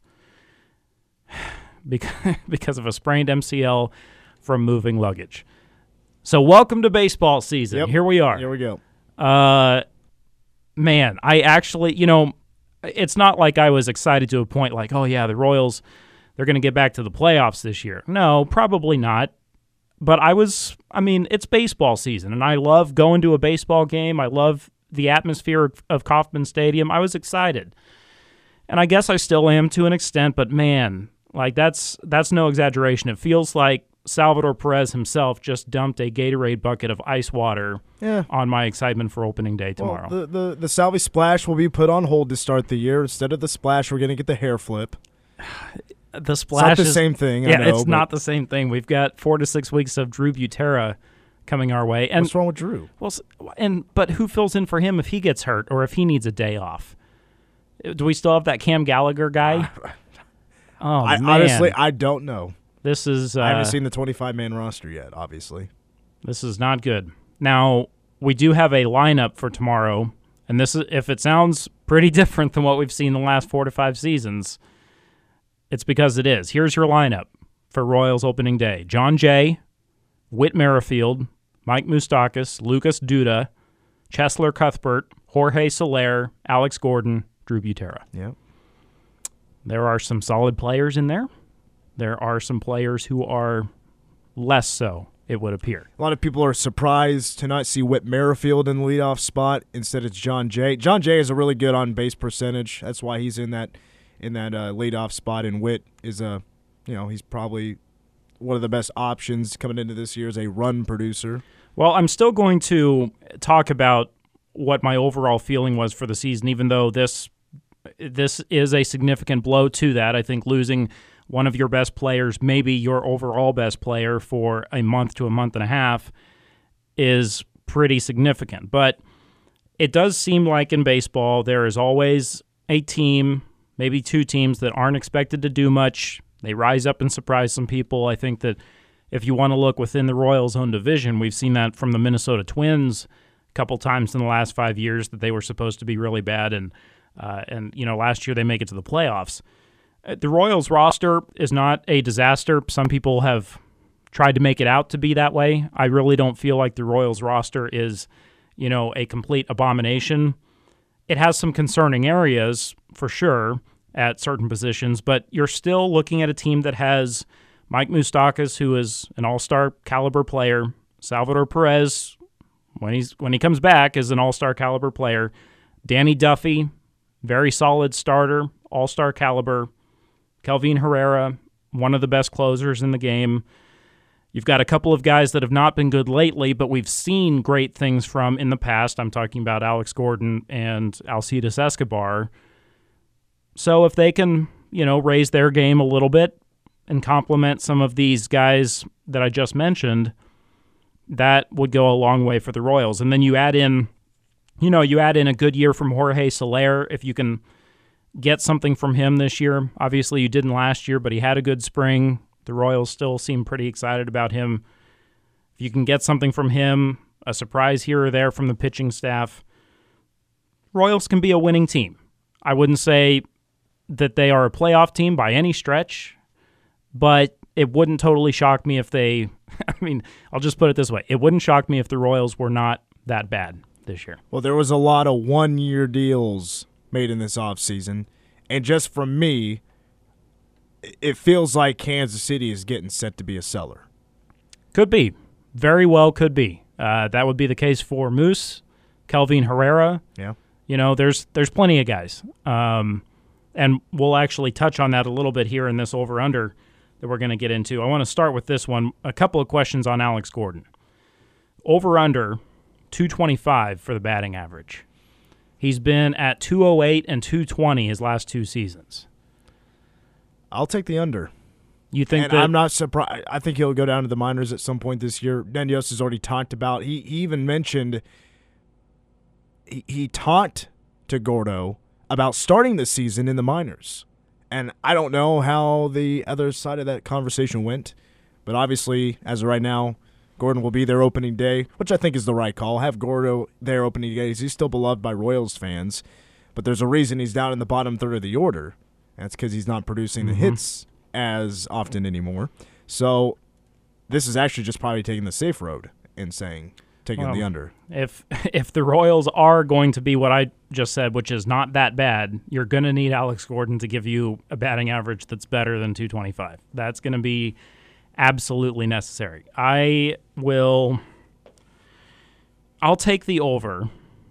because of a sprained M C L from moving luggage. So welcome to baseball season. Yep. Here we are. Here we go. Uh, man, I actually, you know, it's not like I was excited to a point like, oh, yeah, the Royals, they're going to get back to the playoffs this year. No, probably not. But I was, I mean, it's baseball season, and I love going to a baseball game. I love the atmosphere of Kauffman Stadium. I was excited. And I guess I still am to an extent, but man, like that's that's no exaggeration. It feels like Salvador Perez himself just dumped a Gatorade bucket of ice water yeah. on my excitement for opening day tomorrow. Well, the, the, the Salvi Splash will be put on hold to start the year. Instead of the splash, we're going to get the hair flip. The splash it's not the is, same thing. Yeah, I know, it's but not the same thing. We've got four to six weeks of Drew Butera coming our way. And, what's wrong with Drew? Well, and but who fills in for him if he gets hurt or if he needs a day off? Do we still have that Cam Gallagher guy? oh I, man, honestly, I don't know. This is. Uh, I haven't seen the twenty-five man roster yet. Obviously, this is not good. Now we do have a lineup for tomorrow, and this is if it sounds pretty different than what we've seen the last four to five seasons. It's because it is. Here's your lineup for Royals opening day: John Jay, Whit Merrifield, Mike Moustakas, Lucas Duda, Chesler Cuthbert, Jorge Soler, Alex Gordon, Drew Butera. Yep. There are some solid players in there. There are some players who are less so, it would appear. A lot of people are surprised to not see Whit Merrifield in the leadoff spot. Instead, it's John Jay. John Jay is a really good on-base percentage. That's why he's in that in that uh, leadoff spot. And Whit is a, you know, he's probably one of the best options coming into this year as a run producer. Well, I'm still going to talk about what my overall feeling was for the season, even though this this is a significant blow to that. I think losing one of your best players, maybe your overall best player for a month to a month and a half, is pretty significant. But it does seem like in baseball there is always a team, maybe two teams, that aren't expected to do much. They rise up and surprise some people. I think that if you want to look within the Royals' own division, we've seen that from the Minnesota Twins a couple times in the last five years that they were supposed to be really bad, and uh, and you know last year they make it to the playoffs. The Royals roster is not a disaster. Some people have tried to make it out to be that way. I really don't feel like the Royals roster is, you know, a complete abomination. It has some concerning areas, for sure, at certain positions, but you're still looking at a team that has Mike Moustakas, who is an all-star caliber player, Salvador Perez, when he's when he comes back, is an all-star caliber player, Danny Duffy, very solid starter, all-star caliber, Kelvin Herrera, one of the best closers in the game. You've got a couple of guys that have not been good lately, but we've seen great things from in the past. I'm talking about Alex Gordon and Alcides Escobar. So if they can, you know, raise their game a little bit and complement some of these guys that I just mentioned, that would go a long way for the Royals. And then you add in, you know, you add in a good year from Jorge Soler. If you can get something from him this year. Obviously, you didn't last year, but he had a good spring. The Royals still seem pretty excited about him. If you can get something from him, a surprise here or there from the pitching staff, Royals can be a winning team. I wouldn't say that they are a playoff team by any stretch, but it wouldn't totally shock me if they, I mean, I'll just put it this way. It wouldn't shock me if the Royals were not that bad this year. Well, there was a lot of one-year deals made in this offseason, and just from me, it feels like Kansas City is getting set to be a seller. Could be. Very well could be. Uh, that would be the case for Moose, Kelvin Herrera. Yeah. You know, there's there's plenty of guys. Um, and we'll actually touch on that a little bit here in this over-under. that we're going to get into. I want to start with this one. A couple of questions on Alex Gordon. Over-under two twenty-five for the batting average. He's been at two oh eight and two twenty his last two seasons. I'll take the under. You think and that I'm not surprised. I think he'll go down to the minors at some point this year. Ned Yost has already talked about. He, he even mentioned he, he talked to Gordo about starting the season in the minors. And I don't know how the other side of that conversation went, but obviously, as of right now, Gordon will be there opening day, which I think is the right call. Have Gordo there opening day. He's still beloved by Royals fans, but there's a reason he's down in the bottom third of the order. That's because he's not producing the Mm-hmm. hits as often anymore. So this is actually just probably taking the safe road and saying taking Well, the under. if if the Royals are going to be what I just said, which is not that bad, you're going to need Alex Gordon to give you a batting average that's better than two twenty-five. That's going to be absolutely necessary. I will I'll take the over,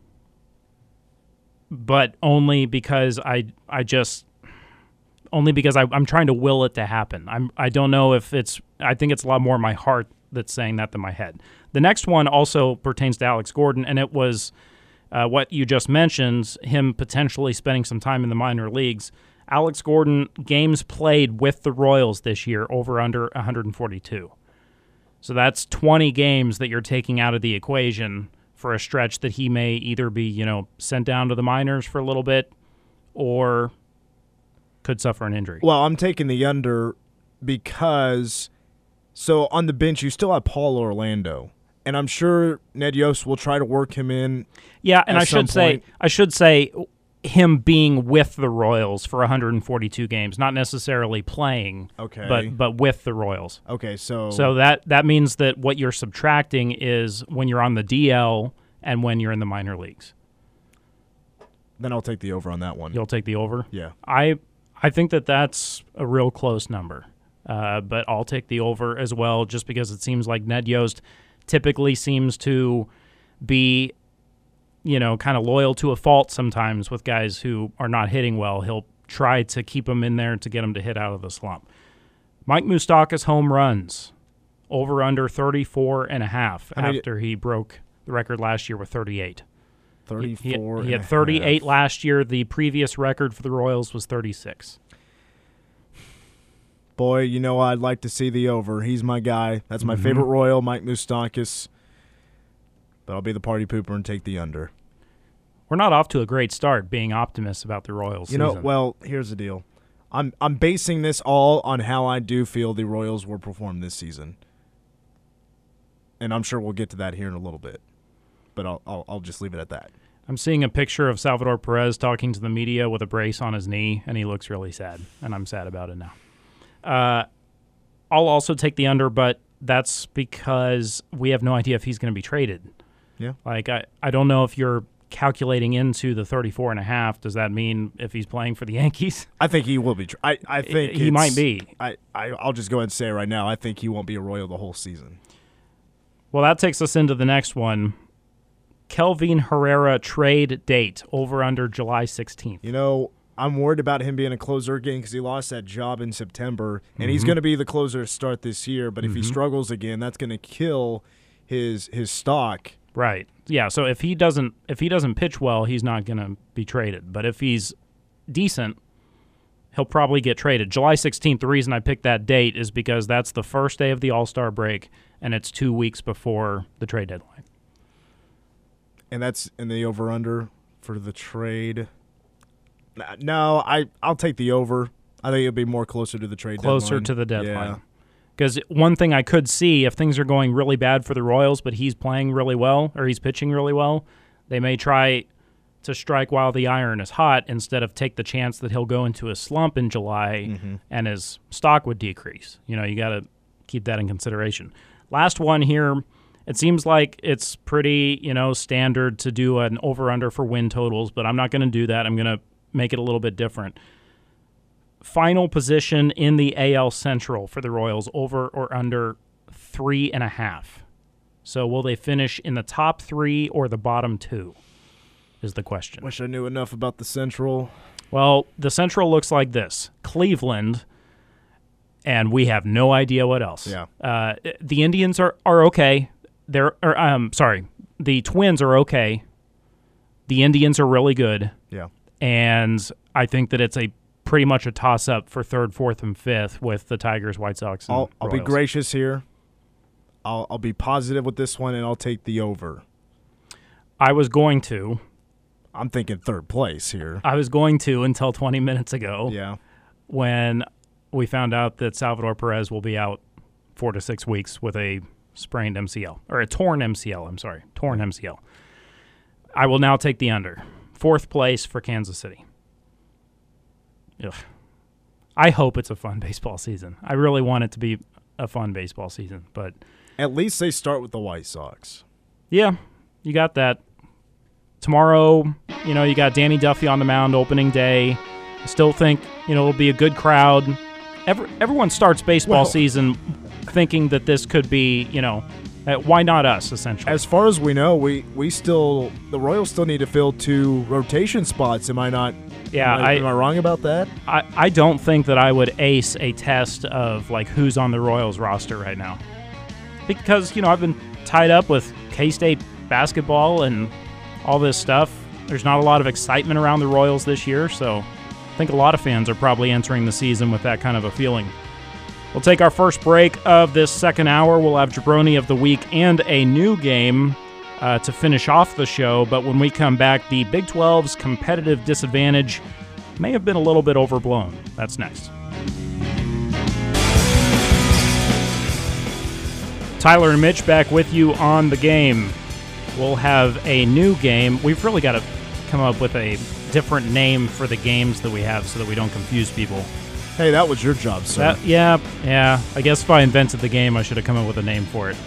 but only because I I just only because I, I'm trying to will it to happen. I'm I don't know if it's I think it's a lot more my heart that's saying that than my head. The next one also pertains to Alex Gordon, and it was uh, what you just mentioned, him potentially spending some time in the minor leagues. Alex Gordon, games played with the Royals this year, over under one forty-two. So that's twenty games that you're taking out of the equation for a stretch that he may either be, you know, sent down to the minors for a little bit or could suffer an injury. Well, I'm taking the under because so on the bench you still have Paul Orlando, and I'm sure Ned Yost will try to work him in. Yeah, and at I should some say point. I should say him being with the Royals for one forty-two games, not necessarily playing, Okay. but but with the Royals. Okay, so So that that means that what you're subtracting is when you're on the D L and when you're in the minor leagues. then I'll take the over on that one. You'll take the over? Yeah. I I think that that's a real close number, uh, but I'll take the over as well just because it seems like Ned Yost typically seems to be, you know, kind of loyal to a fault sometimes with guys who are not hitting well. He'll try to keep them in there to get them to hit out of the slump. Mike Moustakas home runs, over under thirty-four and a half How many- after he broke the record last year with thirty-eight. He, thirty-four. he, he and had a thirty-eight half. last year. The previous record for the Royals was thirty-six. Boy, you know I'd like to see the over. He's my guy. That's my Mhm. favorite Royal, Mike Moustakas. But I'll be the party pooper and take the under. We're not off to a great start being optimists about the Royals You know, season. well, here's the deal. I'm I'm basing this all on how I do feel the Royals will perform this season. And I'm sure we'll get to that here in a little bit. But I'll I'll, I'll just leave it at that. I'm seeing a picture of Salvador Perez talking to the media with a brace on his knee, and he looks really sad, and I'm sad about it now. Uh, I'll also take the under, but that's because we have no idea if he's going to be traded. Yeah. Like, I, I don't know if you're calculating into the thirty-four and a half. Does that mean if he's playing for the Yankees? I think he will be. Tra- I I think He it's- might be. I, I I'll just go ahead and say right now. I think he won't be a Royal the whole season. Well, that takes us into the next one. Kelvin Herrera trade date, over under July sixteenth. You know, I'm worried about him being a closer again because he lost that job in September, and he's going to be the closer to start this year. But if he struggles again, that's going to kill his his stock. Right. Yeah, so if he doesn't if he doesn't pitch well, he's not going to be traded. But if he's decent, he'll probably get traded. July sixteenth, the reason I picked that date is because that's the first day of the All-Star break, and it's two weeks before the trade deadline. And that's in the over-under for the trade. No, I, I'll take the over. I think it'll be more closer to the trade Closer deadline. to the Yeah. deadline. Because one thing I could see, if things are going really bad for the Royals, but he's playing really well, or he's pitching really well, they may try to strike while the iron is hot instead of take the chance that he'll go into a slump in July Mm-hmm. and his stock would decrease. You know, you got to keep that in consideration. Last one here, it seems like it's pretty, you know, standard to do an over-under for win totals, but I'm not going to do that. I'm going to make it a little bit different. Final position in the A L Central for the Royals, over or under three and a half. So will they finish in the top three or the bottom two is the question. Wish I knew enough about the Central. Well, the Central looks like this. Cleveland and we have no idea what else. Yeah. Uh, the Indians are, are okay. They're or, um sorry, the Twins are okay. The Indians are really good. Yeah. And I think that it's a pretty much a toss-up for third, fourth, and fifth with the Tigers, White Sox, and I'll, I'll be Royals. gracious here. I'll, I'll be positive with this one, and I'll take the over. I was going to. I'm thinking third place here. I was going to until twenty minutes ago. Yeah. When we found out that Salvador Perez will be out four to six weeks with a sprained M C L. Or a torn M C L, I'm sorry. Torn M C L. I will now take the under. Fourth place for Kansas City. Ugh. I hope it's a fun baseball season. I really want it to be a fun baseball season. But at least they start with the White Sox. Yeah, you got that. Tomorrow, you know, you got Danny Duffy on the mound opening day. I still think, you know, it'll be a good crowd. Every, everyone starts baseball well, season thinking that this could be, you know, uh, why not us, essentially? As far as we know, we, we still, the Royals still need to fill two rotation spots. Am I not, yeah, am I, I, am I wrong about that? I, I don't think that I would ace a test of, like, who's on the Royals roster right now. Because, you know, I've been tied up with K-State basketball and all this stuff. There's not a lot of excitement around the Royals this year, so I think a lot of fans are probably entering the season with that kind of a feeling. We'll take our first break of this second hour. We'll have Jabroni of the Week and a new game uh, to finish off the show, but when we come back, the Big twelve's competitive disadvantage may have been a little bit overblown. That's next. Tyler and Mitch back with you on the game. We'll have a new game. We've really got to come up with a different name for the games that we have so that we don't confuse people. Hey, that was your job, sir. That, yeah, yeah. I guess if I invented the game, I should have come up with a name for it.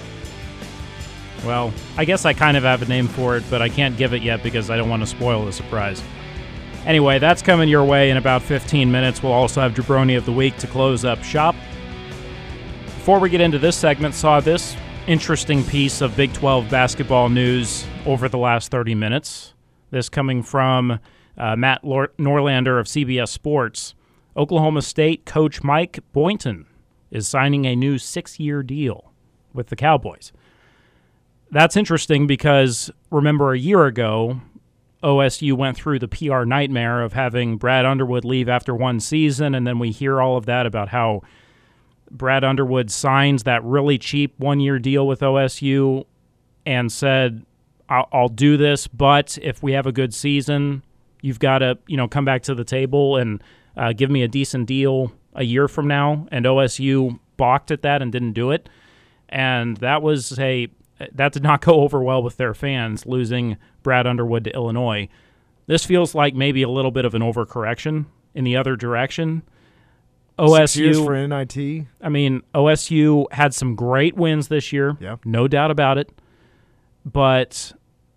Well, I guess I kind of have a name for it, but I can't give it yet because I don't want to spoil the surprise. Anyway, that's coming your way in about fifteen minutes. We'll also have Jabroni of the Week to close up shop. Before we get into this segment, saw this interesting piece of Big twelve basketball news over the last thirty minutes. This coming from uh, Matt Lor- Norlander of C B S Sports. Oklahoma State coach Mike Boynton is signing a new six-year deal with the Cowboys. That's interesting because, remember, a year ago, O S U went through the P R nightmare of having Brad Underwood leave after one season, and then we hear all of that about how Brad Underwood signs that really cheap one-year deal with O S U and said, I'll, I'll do this, but if we have a good season, you've got to, you know, come back to the table and uh, give me a decent deal a year from now. And O S U balked at that and didn't do it. And that was a that did not go over well with their fans, losing Brad Underwood to Illinois. This feels like maybe a little bit of an overcorrection in the other direction. O S U Six years for N I T. I mean, O S U had some great wins this year, yeah. No doubt about it. But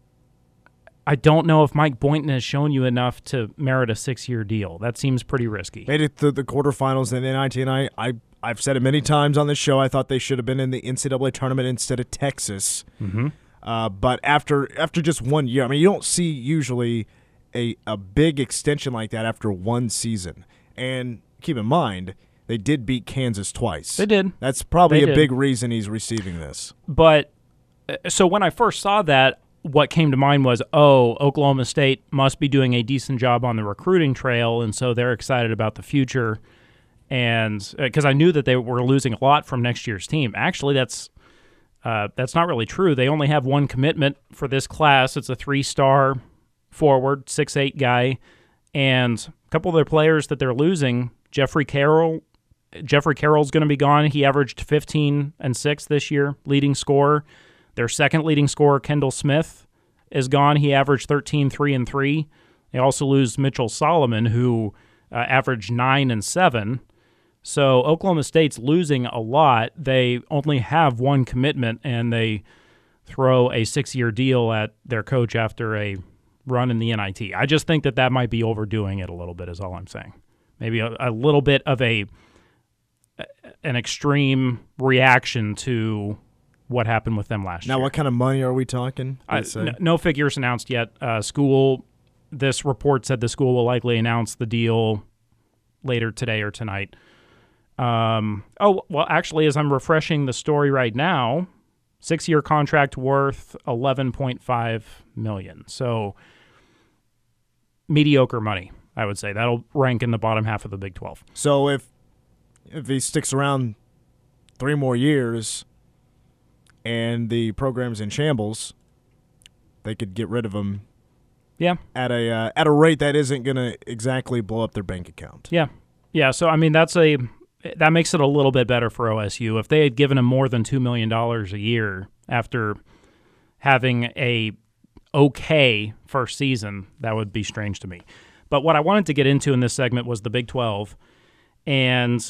I don't know if Mike Boynton has shown you enough to merit a six-year deal. That seems pretty risky. Made it to the quarterfinals in N I T, and I, I, I've said it many times on this show. I thought they should have been in the N C double A tournament instead of Texas. Mm-hmm. Uh, but after after just one year, I mean, you don't see usually a a big extension like that after one season. And keep in mind, they did beat Kansas twice. They did. That's probably They a did. big reason he's receiving this. But so when I first saw that, what came to mind was, oh, Oklahoma State must be doing a decent job on the recruiting trail, and so they're excited about the future. And because I knew that they were losing a lot from next year's team. Actually, that's uh, that's not really true. They only have one commitment for this class. It's a three-star forward, six eight guy, and a couple of their players that they're losing, Jeffrey Carroll. Jeffrey Carroll's going to be gone. He averaged fifteen and six this year, leading scorer. Their second leading scorer, Kendall Smith, is gone. He averaged thirteen, three, and three. They also lose Mitchell Solomon, who uh, averaged nine and seven. So Oklahoma State's losing a lot. They only have one commitment, and they throw a six-year deal at their coach after a run in the N I T. I just think that that might be overdoing it a little bit is all I'm saying. Maybe a, a little bit of a an extreme reaction to what happened with them last now, year. Now, what kind of money are we talking? I, n- no figures announced yet. Uh, school, this report said the school will likely announce the deal later today or tonight. Um, oh, well, actually, as I'm refreshing the story right now, six-year contract worth eleven point five million dollars. So mediocre money, I would say. That'll rank in the bottom half of the Big twelve. So if if he sticks around three more years and the program's in shambles, they could get rid of him. Yeah, at a uh, at a rate that isn't going to exactly blow up their bank account. Yeah, yeah. So I mean, that's a that makes it a little bit better for O S U. If they had given him more than two million dollars a year after having a okay first season, that would be strange to me. But what I wanted to get into in this segment was the Big twelve, and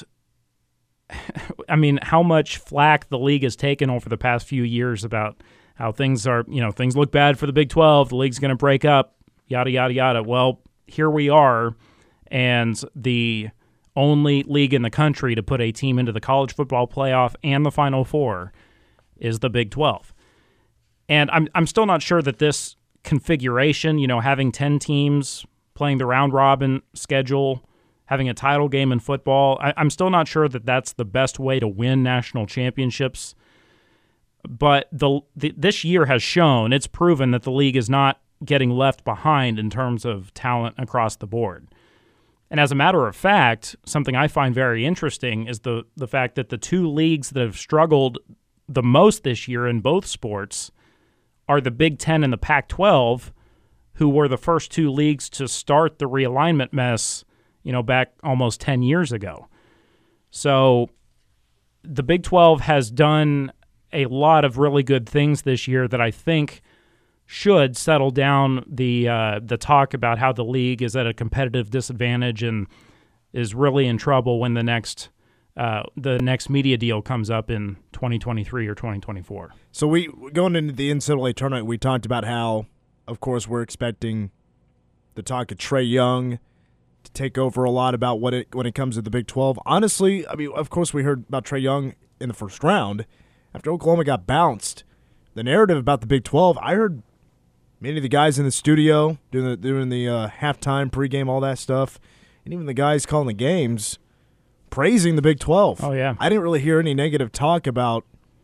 I mean, how much flack the league has taken over the past few years about how things are, you know, things look bad for the Big twelve, the league's going to break up, yada, yada, yada. Well, here we are, and the only league in the country to put a team into the college football playoff and the Final Four is the Big twelve. And I'm I'm still not sure that this configuration, you know, having ten teams playing the round-robin schedule, having a title game in football, I, I'm still not sure that that's the best way to win national championships. But the, the this year has shown, it's proven that the league is not getting left behind in terms of talent across the board. And as a matter of fact, something I find very interesting is the, the fact that the two leagues that have struggled the most this year in both sports are the Big Ten and the Pac twelve, who were the first two leagues to start the realignment mess, you know, back almost ten years ago. So the Big twelve has done a lot of really good things this year that I think should settle down the uh, the talk about how the league is at a competitive disadvantage and is really in trouble when the next uh, the next media deal comes up in twenty twenty-three or twenty twenty-four. So we going into the N C double A tournament, we talked about how, of course, we're expecting the talk of Trae Young to take over a lot about what it when it comes to the Big twelve. Honestly, I mean, of course, we heard about Trae Young in the first round. After Oklahoma got bounced, the narrative about the Big twelve, I heard many of the guys in the studio doing the, doing the uh, halftime, pregame, all that stuff, and even the guys calling the games praising the Big twelve. Oh, yeah. I didn't really hear any negative talk about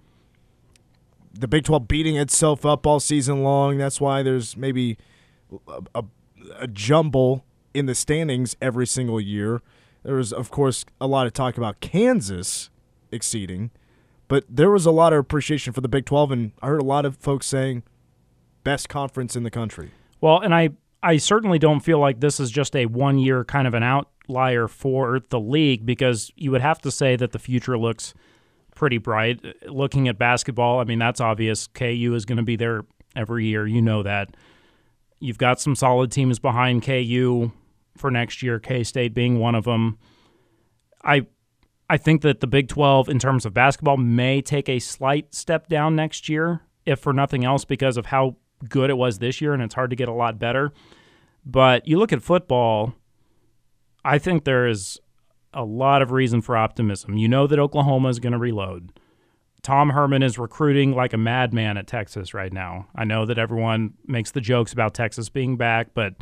the Big twelve beating itself up all season long. That's why there's maybe a, a, a jumble in the standings every single year. There was, of course, a lot of talk about Kansas exceeding. But there was a lot of appreciation for the Big twelve, and I heard a lot of folks saying best conference in the country. Well, and I, I certainly don't feel like this is just a one-year kind of an outlier for the league, because you would have to say that the future looks pretty bright. Looking at basketball, I mean, that's obvious. K U is going to be there every year. You know that. You've got some solid teams behind K U for next year, K-State being one of them. I I think that the Big twelve, in terms of basketball, may take a slight step down next year, if for nothing else, because of how good it was this year, and it's hard to get a lot better. But you look at football, I think there is a lot of reason for optimism. You know that Oklahoma is going to reload. Tom Herman is recruiting like a madman at Texas right now. I know that everyone makes the jokes about Texas being back, but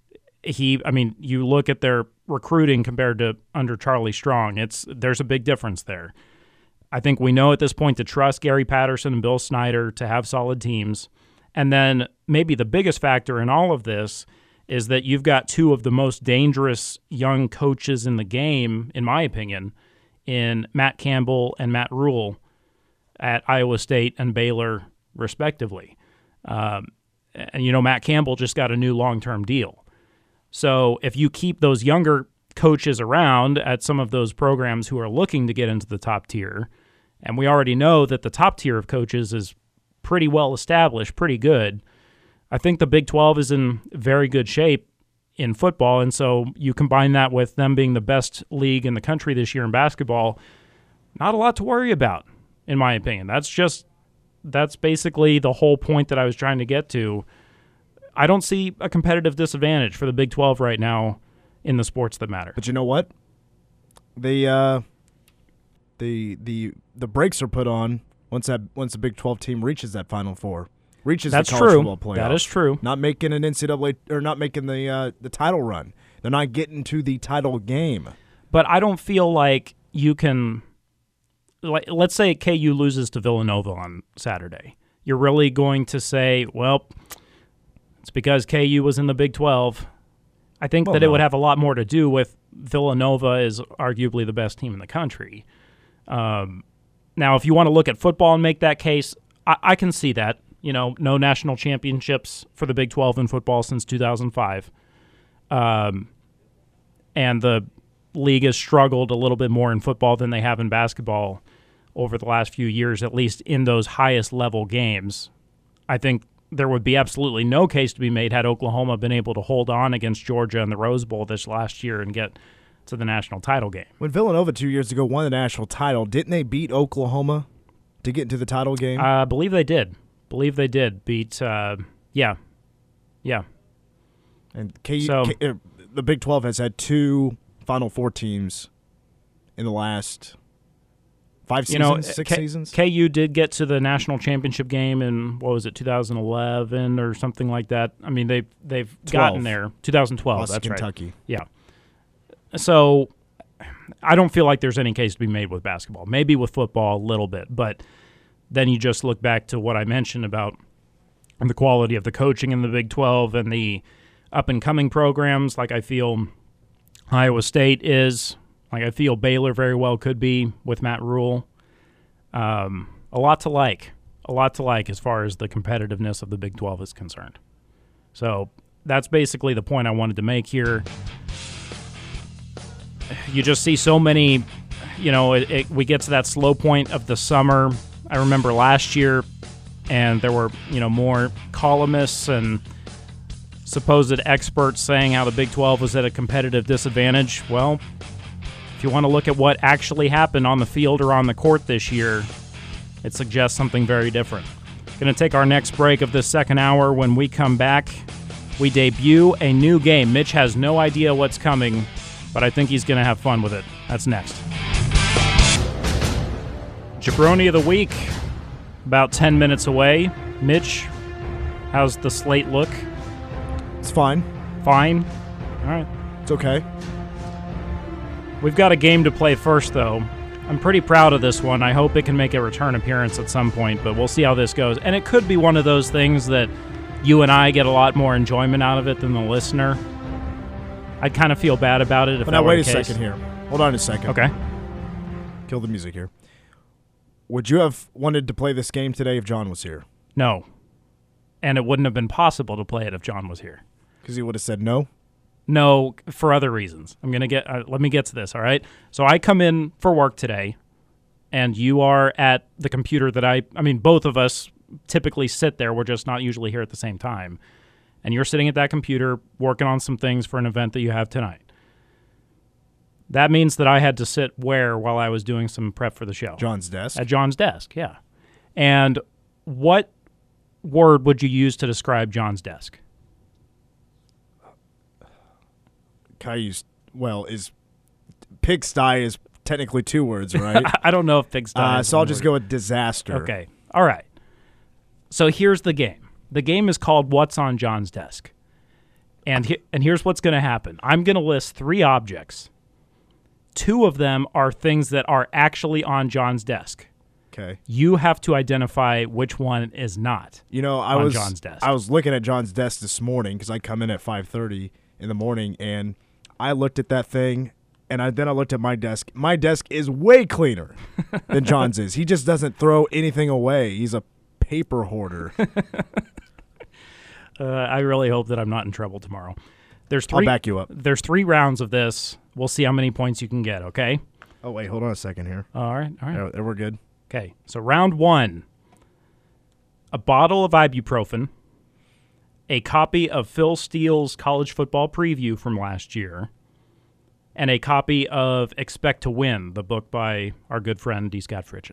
he, I mean, you look at their recruiting compared to under Charlie Strong, it's there's a big difference there. I think we know at this point to trust Gary Patterson and Bill Snyder to have solid teams. And then maybe the biggest factor in all of this is that you've got two of the most dangerous young coaches in the game, in my opinion, in Matt Campbell and Matt Rule at Iowa State and Baylor, respectively. Um, and, you know, Matt Campbell just got a new long-term deal. So if you keep those younger coaches around at some of those programs who are looking to get into the top tier, and we already know that the top tier of coaches is pretty well established, pretty good, I think the Big twelve is in very good shape in football, and so you combine that with them being the best league in the country this year in basketball, not a lot to worry about, in my opinion. That's just, that's basically the whole point that I was trying to get to. I don't see a competitive disadvantage for the Big twelve right now in the sports that matter. But you know what? The uh, the the the brakes are put on once that once the Big twelve team reaches that Final Four, reaches That's the college true. football playoff. That is true. Not making an N C double A or not making the uh, the title run. They're not getting to the title game. But I don't feel like you can, like, let's say K U loses to Villanova on Saturday. You're really going to say, well, it's because K U was in the Big twelve. I think well, that no. it would have a lot more to do with Villanova is arguably the best team in the country. Um, now, if you want to look at football and make that case, I, I can see that. You know, no national championships for the Big twelve in football since two thousand five. Um, and the league has struggled a little bit more in football than they have in basketball over the last few years, at least in those highest level games. I think there would be absolutely no case to be made had Oklahoma been able to hold on against Georgia in the Rose Bowl this last year and get to the national title game. When Villanova two years ago won the national title, didn't they beat Oklahoma to get into the title game? I uh, believe they did. believe they did beat, uh, yeah, yeah. And K U, so, K, uh, the Big twelve has had two Final Four teams in the last five seasons, you know, six K- seasons. K U did get to the national championship game in, what was it, two thousand eleven or something like that. I mean, they've, they've gotten there. twenty twelve, Lost that's to Kentucky. Right. Yeah. So I don't feel like there's any case to be made with basketball. Maybe with football a little bit, but then you just look back to what I mentioned about the quality of the coaching in the Big twelve and the up-and-coming programs, like I feel Iowa State is, like I feel Baylor very well could be with Matt Rule. Um, a lot to like, a lot to like as far as the competitiveness of the Big twelve is concerned. So that's basically the point I wanted to make here. You just see so many, you know, it, it, we get to that slow point of the summer. I remember last year, and there were, you know, more columnists and supposed experts saying how the Big twelve was at a competitive disadvantage. Well, if you want to look at what actually happened on the field or on the court this year, it suggests something very different. Going to take our next break of this second hour. When we come back, we debut a new game. Mitch has no idea what's coming, but I think he's going to have fun with it. That's next. Jabroni of the Week, about ten minutes away. Mitch, how's the slate look? It's fine. Fine? All right. It's okay. We've got a game to play first, though. I'm pretty proud of this one. I hope it can make a return appearance at some point, but we'll see how this goes. And it could be one of those things that you and I get a lot more enjoyment out of it than the listener. I'd kind of feel bad about it if but that now were wait the a case. second here. Hold on a second. Okay. Kill the music here. Would you have wanted to play this game today if John was here? No. And it wouldn't have been possible to play it if John was here. Because he would have said no? No, for other reasons. I'm going to get, uh, let me get to this, all right? So I come in for work today, and you are at the computer that I, I mean, both of us typically sit there. We're just not usually here at the same time. And you're sitting at that computer working on some things for an event that you have tonight. That means that I had to sit where while I was doing some prep for the show? John's desk. At John's desk, yeah. And what word would you use to describe John's desk? Can I use, well, is pigsty is technically two words, right? I don't know if pigsty uh, is So I'll one just word. go with disaster. Okay. All right. So here's the game. The game is called What's on John's Desk. And he- and here's what's going to happen. I'm going to list three objects. Two of them are things that are actually on John's desk. Okay. You have to identify which one is not. You know, I on was John's desk. I was looking at John's desk this morning because I come in at five thirty in the morning, and I looked at that thing, and I then I looked at my desk. My desk is way cleaner than John's is. He just doesn't throw anything away. He's a paper hoarder. uh, I really hope that I'm not in trouble tomorrow. There's three, I'll back you up. There's three rounds of this. We'll see how many points you can get, okay? Oh, wait, hold on a second here. All right, all right. There, there we're good. Okay, so round one, a bottle of ibuprofen, a copy of Phil Steele's college football preview from last year, and a copy of Expect to Win, the book by our good friend D. Scott Fritchen.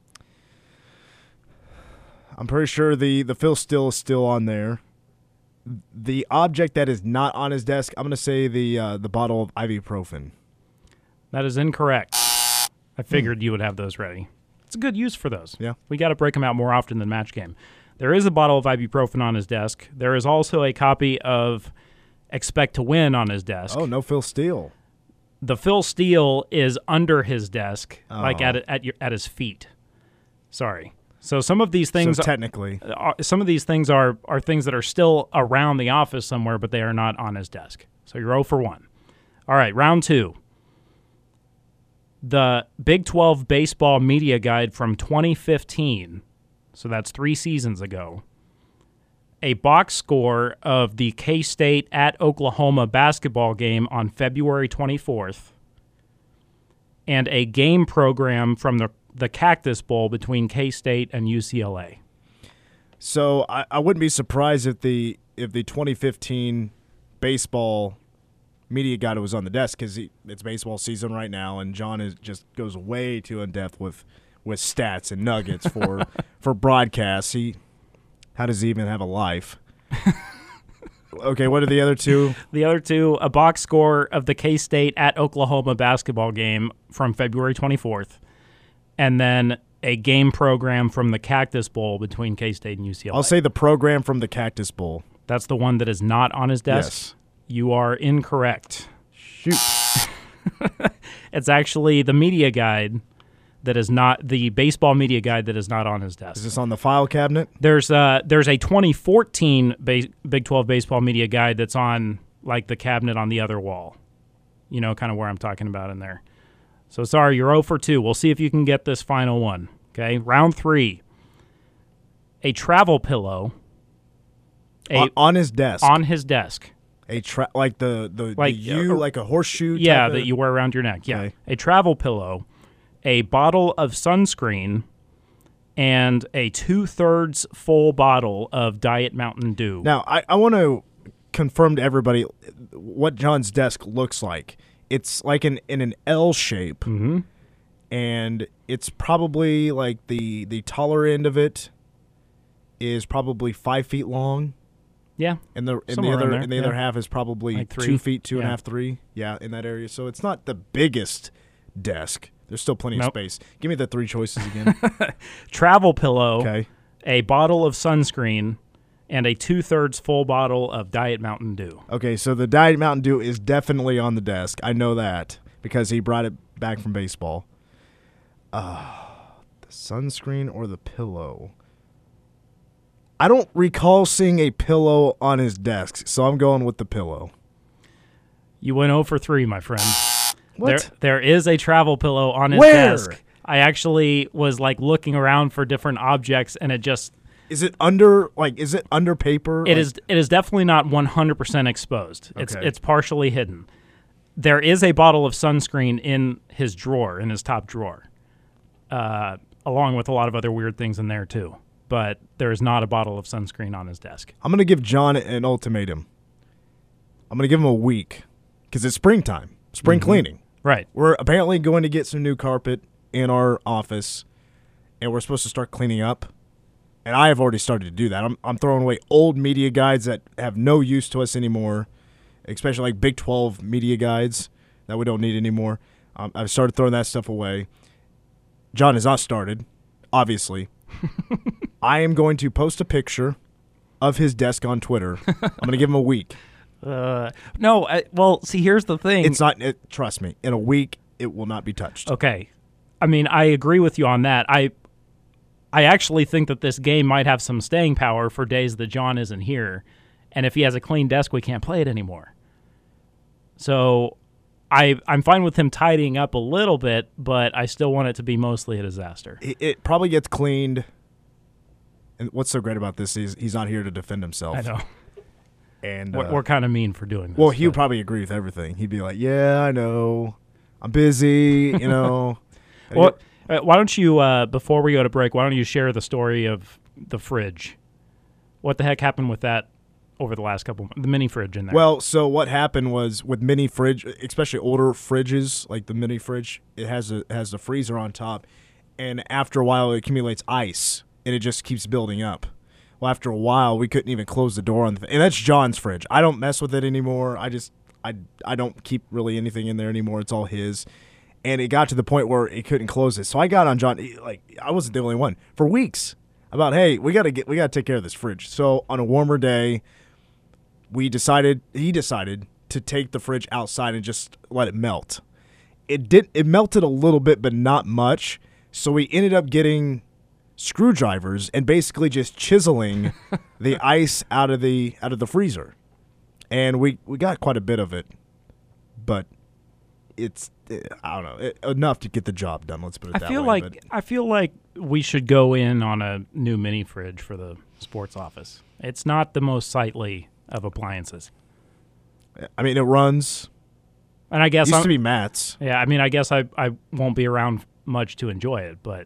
I'm pretty sure the, the Phil Steele is still on there. The object that is not on his desk, I'm going to say the uh, the bottle of ibuprofen. That is incorrect. I figured mm. you would have those ready. It's a good use for those. Yeah. We got to break them out more often than match game. There is a bottle of ibuprofen on his desk. There is also a copy of Expect to Win on his desk. Oh, no Phil Steele. The Phil Steele is under his desk, Oh. like at at your, at his feet. Sorry. So some of these things So technically. are, some of these things are are things that are still around the office somewhere, but they are not on his desk. So you're zero for one. All right, round two. The Big twelve Baseball Media Guide from twenty fifteen, so that's three seasons ago. A box score of the K-State at Oklahoma basketball game on February twenty-fourth, and a game program from the, the Cactus Bowl between K-State and U C L A. So I, I wouldn't be surprised if the if the twenty fifteen baseball media guide was on the desk because it's baseball season right now, and John is just goes way too in depth with with stats and nuggets for for broadcasts. He how does he even have a life? Okay, what are the other two? The other two, a box score of the K-State at Oklahoma basketball game from February twenty-fourth, and then a game program from the Cactus Bowl between K-State and U C L A. I'll say the program from the Cactus Bowl. That's the one that is not on his desk? Yes. You are incorrect. Shoot. It's actually the media guide that is not, the baseball media guide that is not on his desk. Is this on the file cabinet? There's uh there's a twenty fourteen base, Big twelve baseball media guide that's on like the cabinet on the other wall. You know, kind of where I'm talking about in there. So sorry, you're zero for two. We'll see if you can get this final one. Okay, round three. A travel pillow. A, on, on his desk. on his desk. A tra- like the the, Like, the U, uh, like a horseshoe. Yeah, type that of- you wear around your neck. Yeah, Okay. a travel pillow, a bottle of sunscreen, and a two-thirds full bottle of Diet Mountain Dew. Now, I, I want to confirm to everybody what John's desk looks like. It's like an in an L shape, Mhm. and it's probably like the the taller end of it is probably five feet long, Yeah, and the and the Somewhere other around there, and the other yeah. half is probably Like three. two feet, two and a Yeah. half, three. Yeah, in that area. So it's not the biggest desk. There's still plenty Nope. of space. Give me the three choices again. travel pillow, Okay. a bottle of sunscreen, and a two-thirds full bottle of Diet Mountain Dew. Okay, so the Diet Mountain Dew is definitely on the desk. I know that because he brought it back from baseball. Uh, the sunscreen or the pillow? I don't recall seeing a pillow on his desk, so I'm going with the pillow. You went zero for three, my friend. What? There, there is a travel pillow on his Where? desk. I actually was like looking around for different objects, and it just Is it under like is it under paper? it Like- is it is definitely not one hundred percent exposed. It's Okay. it's partially hidden. There is a bottle of sunscreen in his drawer, in his top drawer, uh, along with a lot of other weird things in there too. But there is not a bottle of sunscreen on his desk. I'm going to give John an ultimatum. I'm going to give him a week because it's springtime, spring Mm-hmm. cleaning. Right. We're apparently going to get some new carpet in our office, and we're supposed to start cleaning up. And I have already started to do that. I'm I'm throwing away old media guides that have no use to us anymore, especially like Big twelve media guides that we don't need anymore. Um, I've started throwing that stuff away. John has not started, obviously. I am going to post a picture of his desk on Twitter. I'm going to give him a week. Uh, no. I, well, see, here's the thing. It's not. It, trust me. In a week, it will not be touched. Okay. I mean, I agree with you on that. I I actually think that this game might have some staying power for days that John isn't here. And if he has a clean desk, we can't play it anymore. So I I'm fine with him tidying up a little bit, but I still want it to be mostly a disaster. It, it probably gets cleaned. And what's so great about this is he's not here to defend himself. I know. And We're, uh, we're kind of mean for doing this. well, he would but- probably agree with everything. He'd be like, "Yeah, I know, I'm busy, you know." Well, uh, why don't you, uh, before we go to break, why don't you share the story of the fridge? What the heck happened with that over the last couple, the mini fridge in there? Well, so what happened was with mini fridge, especially older fridges, like the mini fridge, it has a has the freezer on top, and after a while it accumulates ice, and it just keeps building up. Well, after a while, we couldn't even close the door on the, and that's John's fridge. I don't mess with it anymore. I just I I don't keep really anything in there anymore. It's all his. And it got to the point where it couldn't close it. So I got on John, like I wasn't the only one for weeks about, hey, we gotta get we gotta take care of this fridge. So on a warmer day, we decided he decided to take the fridge outside and just let it melt. it did it melted a little bit, but not much. So we ended up getting screwdrivers and basically just chiseling the ice out of the out of the freezer, and we, we got quite a bit of it, but it's I don't know it, enough to get the job done. Let's put it I that feel way. like but. I feel like we should go in on a new mini fridge for the sports office. It's not the most sightly of appliances. I mean, it runs. And I guess It used I'm, to be Matt's. Yeah, I mean, I guess I, I won't be around much to enjoy it, but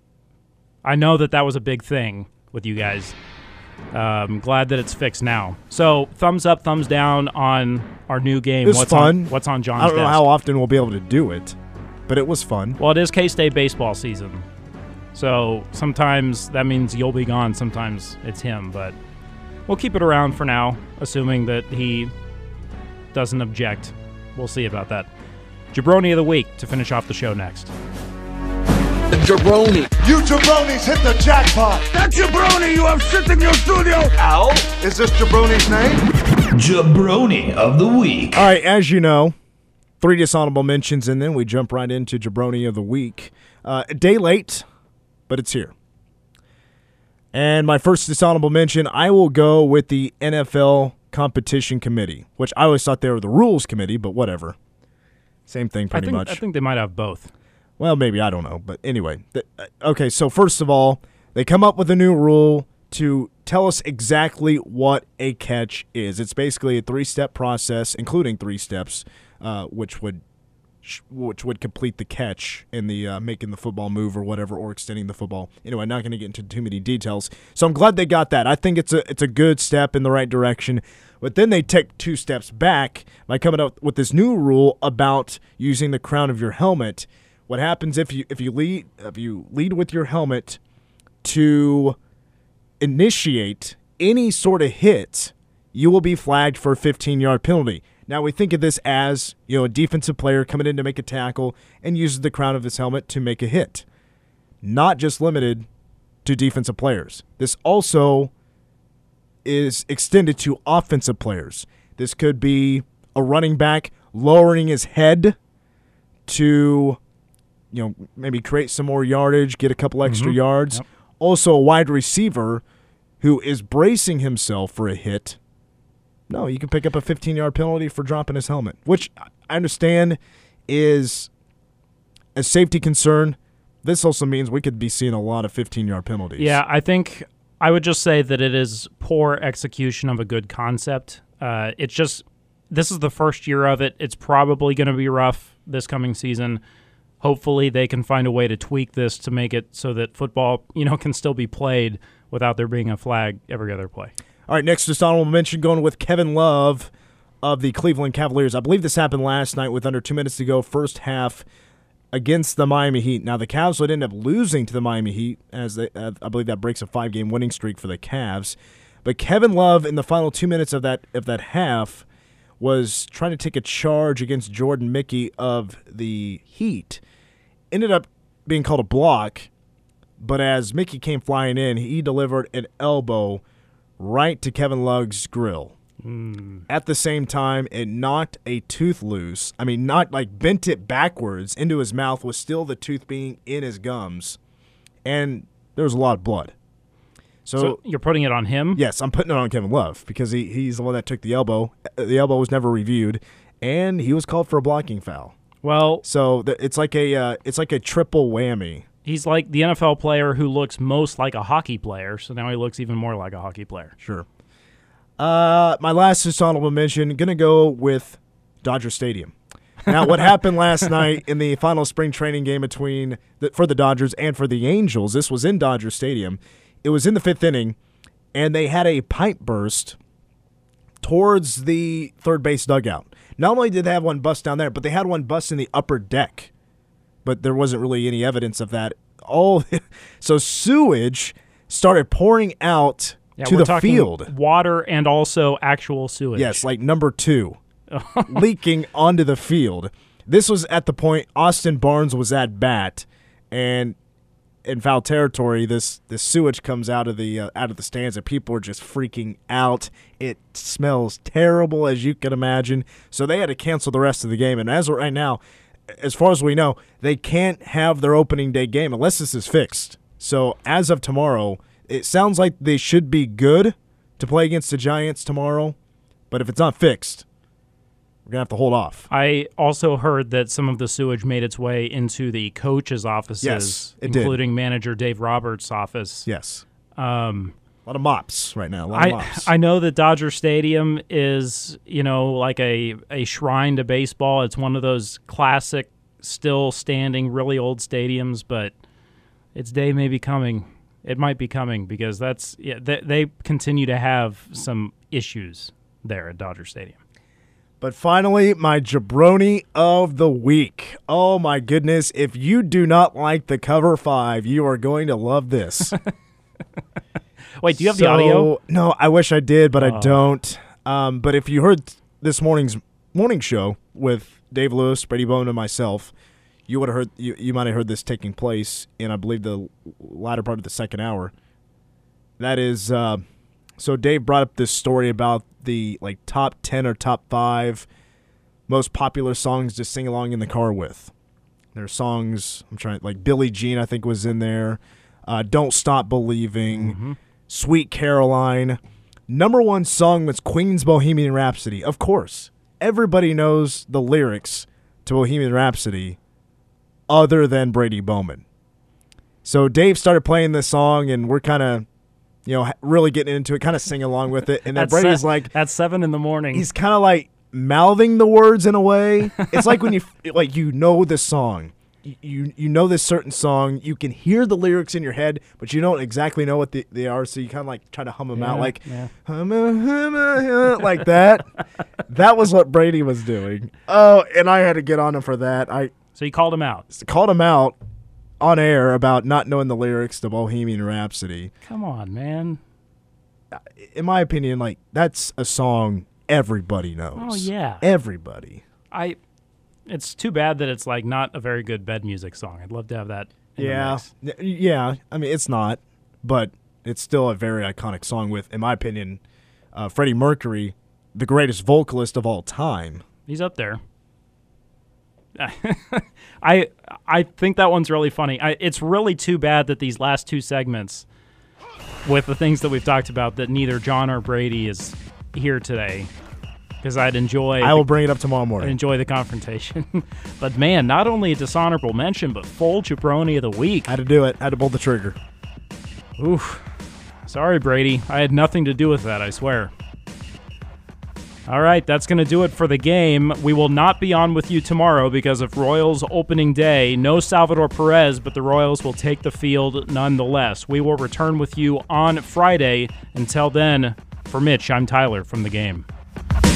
I know that that was a big thing with you guys. Um, glad that it's fixed now. So, thumbs up, thumbs down on our new game. It was what's fun. On, what's on John's I don't know desk? how often we'll be able to do it, but it was fun. Well, it is K-State baseball season. So, sometimes that means you'll be gone. Sometimes it's him, but we'll keep it around for now, assuming that he doesn't object. We'll see about that. Jabroni of the week to finish off the show next. Jabroni. You jabronis hit the jackpot. That jabroni you have sitting in your studio. Ow. Is this jabroni's name? Jabroni of the week. All right, as you know, three dishonorable mentions, and then we jump right into Jabroni of the week. Uh, a day late, but it's here. And my first dishonorable mention, I will go with the N F L Competition Committee, which I always thought they were the Rules Committee, but whatever. Same thing, pretty I think, much. I think they might have both. Well, maybe, I don't know. But anyway, th- okay, so first of all, they come up with a new rule to tell us exactly what a catch is. It's basically a three-step process, including three steps, uh, which would sh- which would complete the catch in the uh, making the football move or whatever, or extending the football. Anyway, I'm not going to get into too many details. So I'm glad they got that. I think it's a it's a good step in the right direction. But then they take two steps back by coming up with this new rule about using the crown of your helmet. What happens if you if you lead if you lead with your helmet to initiate any sort of hit, you will be flagged for a fifteen-yard penalty. Now, we think of this as, you know, a defensive player coming in to make a tackle and uses the crown of his helmet to make a hit. Not just limited to defensive players. This also is extended to offensive players. This could be a running back lowering his head to, you know, maybe create some more yardage, get a couple extra Mm-hmm. yards. Yep. Also, a wide receiver who is bracing himself for a hit. No, you can pick up a fifteen-yard penalty for dropping his helmet, which I understand is a safety concern. This also means we could be seeing a lot of fifteen-yard penalties. Yeah, I think I would just say that it is poor execution of a good concept. Uh, it's just this is the first year of it. It's probably going to be rough this coming season. Hopefully they can find a way to tweak this to make it so that football, you know, can still be played without there being a flag every other play. All right, next just honorable mention going with Kevin Love of the Cleveland Cavaliers. I believe this happened last night with under two minutes to go, first half against the Miami Heat. Now, the Cavs would end up losing to the Miami Heat, as they, uh, I believe that breaks a five-game winning streak for the Cavs. But Kevin Love, in the final two minutes of that of that half, was trying to take a charge against Jordan Mickey of the Heat. Ended up being called a block, but as Mickey came flying in, he delivered an elbow right to Kevin Love's grill. Mm. At the same time, it knocked a tooth loose. I mean, not like bent it backwards into his mouth with still the tooth being in his gums. And there was a lot of blood. So, So you're putting it on him? yes, I'm putting it on Kevin Love because he, he's the one that took the elbow. The elbow was never reviewed, and he was called for a blocking foul. Well, So the, it's like a uh, it's like a triple whammy. he's like the N F L player who looks most like a hockey player, so now he looks even more like a hockey player. Sure. Uh, my last dishonorable mention, going to go with Dodger Stadium. Now, what happened last night in the final spring training game between the, for the Dodgers and for the Angels, this was in Dodger Stadium. It was in the fifth inning, and they had a pipe burst towards the third base dugout. Not only did they have one bust down there, but they had one bust in the upper deck. But there wasn't really any evidence of that. All so sewage started pouring out Yeah, to we're the talking field. water and also actual sewage. Yes, like number two, leaking onto the field. This was at the point Austin Barnes was at bat, and in foul territory, this, this sewage comes out of the uh, out of the stands, and people are just freaking out. It smells terrible, as you can imagine. So they had to cancel the rest of the game. And as of right now, as far as we know, they can't have their opening day game unless this is fixed. So as of tomorrow, it sounds like they should be good to play against the Giants tomorrow. But if it's not fixed, we're going to have to hold off. I also heard that some of the sewage made its way into the coaches' offices, yes, it including did. manager Dave Roberts' office. Yes. Um, a lot of mops right now. A lot I, of mops. I know that Dodger Stadium is, you know, like a, a shrine to baseball. It's one of those classic, still standing, really old stadiums, but its day may be coming. It might be coming because that's yeah, they, they continue to have some issues there at Dodger Stadium. But finally, my jabroni of the week. Oh, my goodness. If you do not like the cover five, you are going to love this. Wait, do you have so, the audio? No, I wish I did, but oh. I don't. Um, but if you heard this morning's morning show with Dave Lewis, Brady Bowman, and myself, you would have heard. You, you might have heard this taking place in, I believe, the latter part of the second hour. That is, uh, so Dave brought up this story about the like top ten or top five most popular songs to sing along in the car with. There are songs, I'm trying, like Billie Jean, I think, was in there. Uh, Don't Stop Believing, Mm-hmm. Sweet Caroline. Number one song was Queen's Bohemian Rhapsody. Of course, everybody knows the lyrics to Bohemian Rhapsody other than Brady Bowman. So Dave started playing this song, and we're kind of, you know, really getting into it, kind of singing along with it. And then Brady's se- like, at seven in the morning. he's kind of like mouthing the words in a way. It's like when you like you know the song. You you know this certain song, you can hear the lyrics in your head, but you don't exactly know what the, they are, so you kind of like try to hum them Yeah, out like yeah. hum, hum, hum, hum, like that. That was what Brady was doing. Oh, and I had to get on him for that. I So you called him out. called him out on air about not knowing the lyrics to Bohemian Rhapsody. Come on, man. In my opinion, like that's a song everybody knows. Oh, yeah. Everybody. I. It's too bad that it's like not a very good bed music song. I'd love to have that. In Yeah, the mix. Y- yeah. I mean, it's not, but it's still a very iconic song. With, in my opinion, uh, Freddie Mercury, the greatest vocalist of all time. He's up there. I I think that one's really funny. I, it's really too bad that these last two segments, with the things that we've talked about, that neither John or Brady is here today, because I'd enjoy. I will bring it up tomorrow I'd morning. enjoy the confrontation. But man, not only a dishonorable mention, but full jabroni of the week. I had to do it. I had to pull the trigger. Oof. Sorry, Brady. I had nothing to do with that, I swear. All right, that's going to do it for the game. We will not be on with you tomorrow because of Royals opening day. No Salvador Perez, but the Royals will take the field nonetheless. We will return with you on Friday. Until then, for Mitch, I'm Tyler from The Game.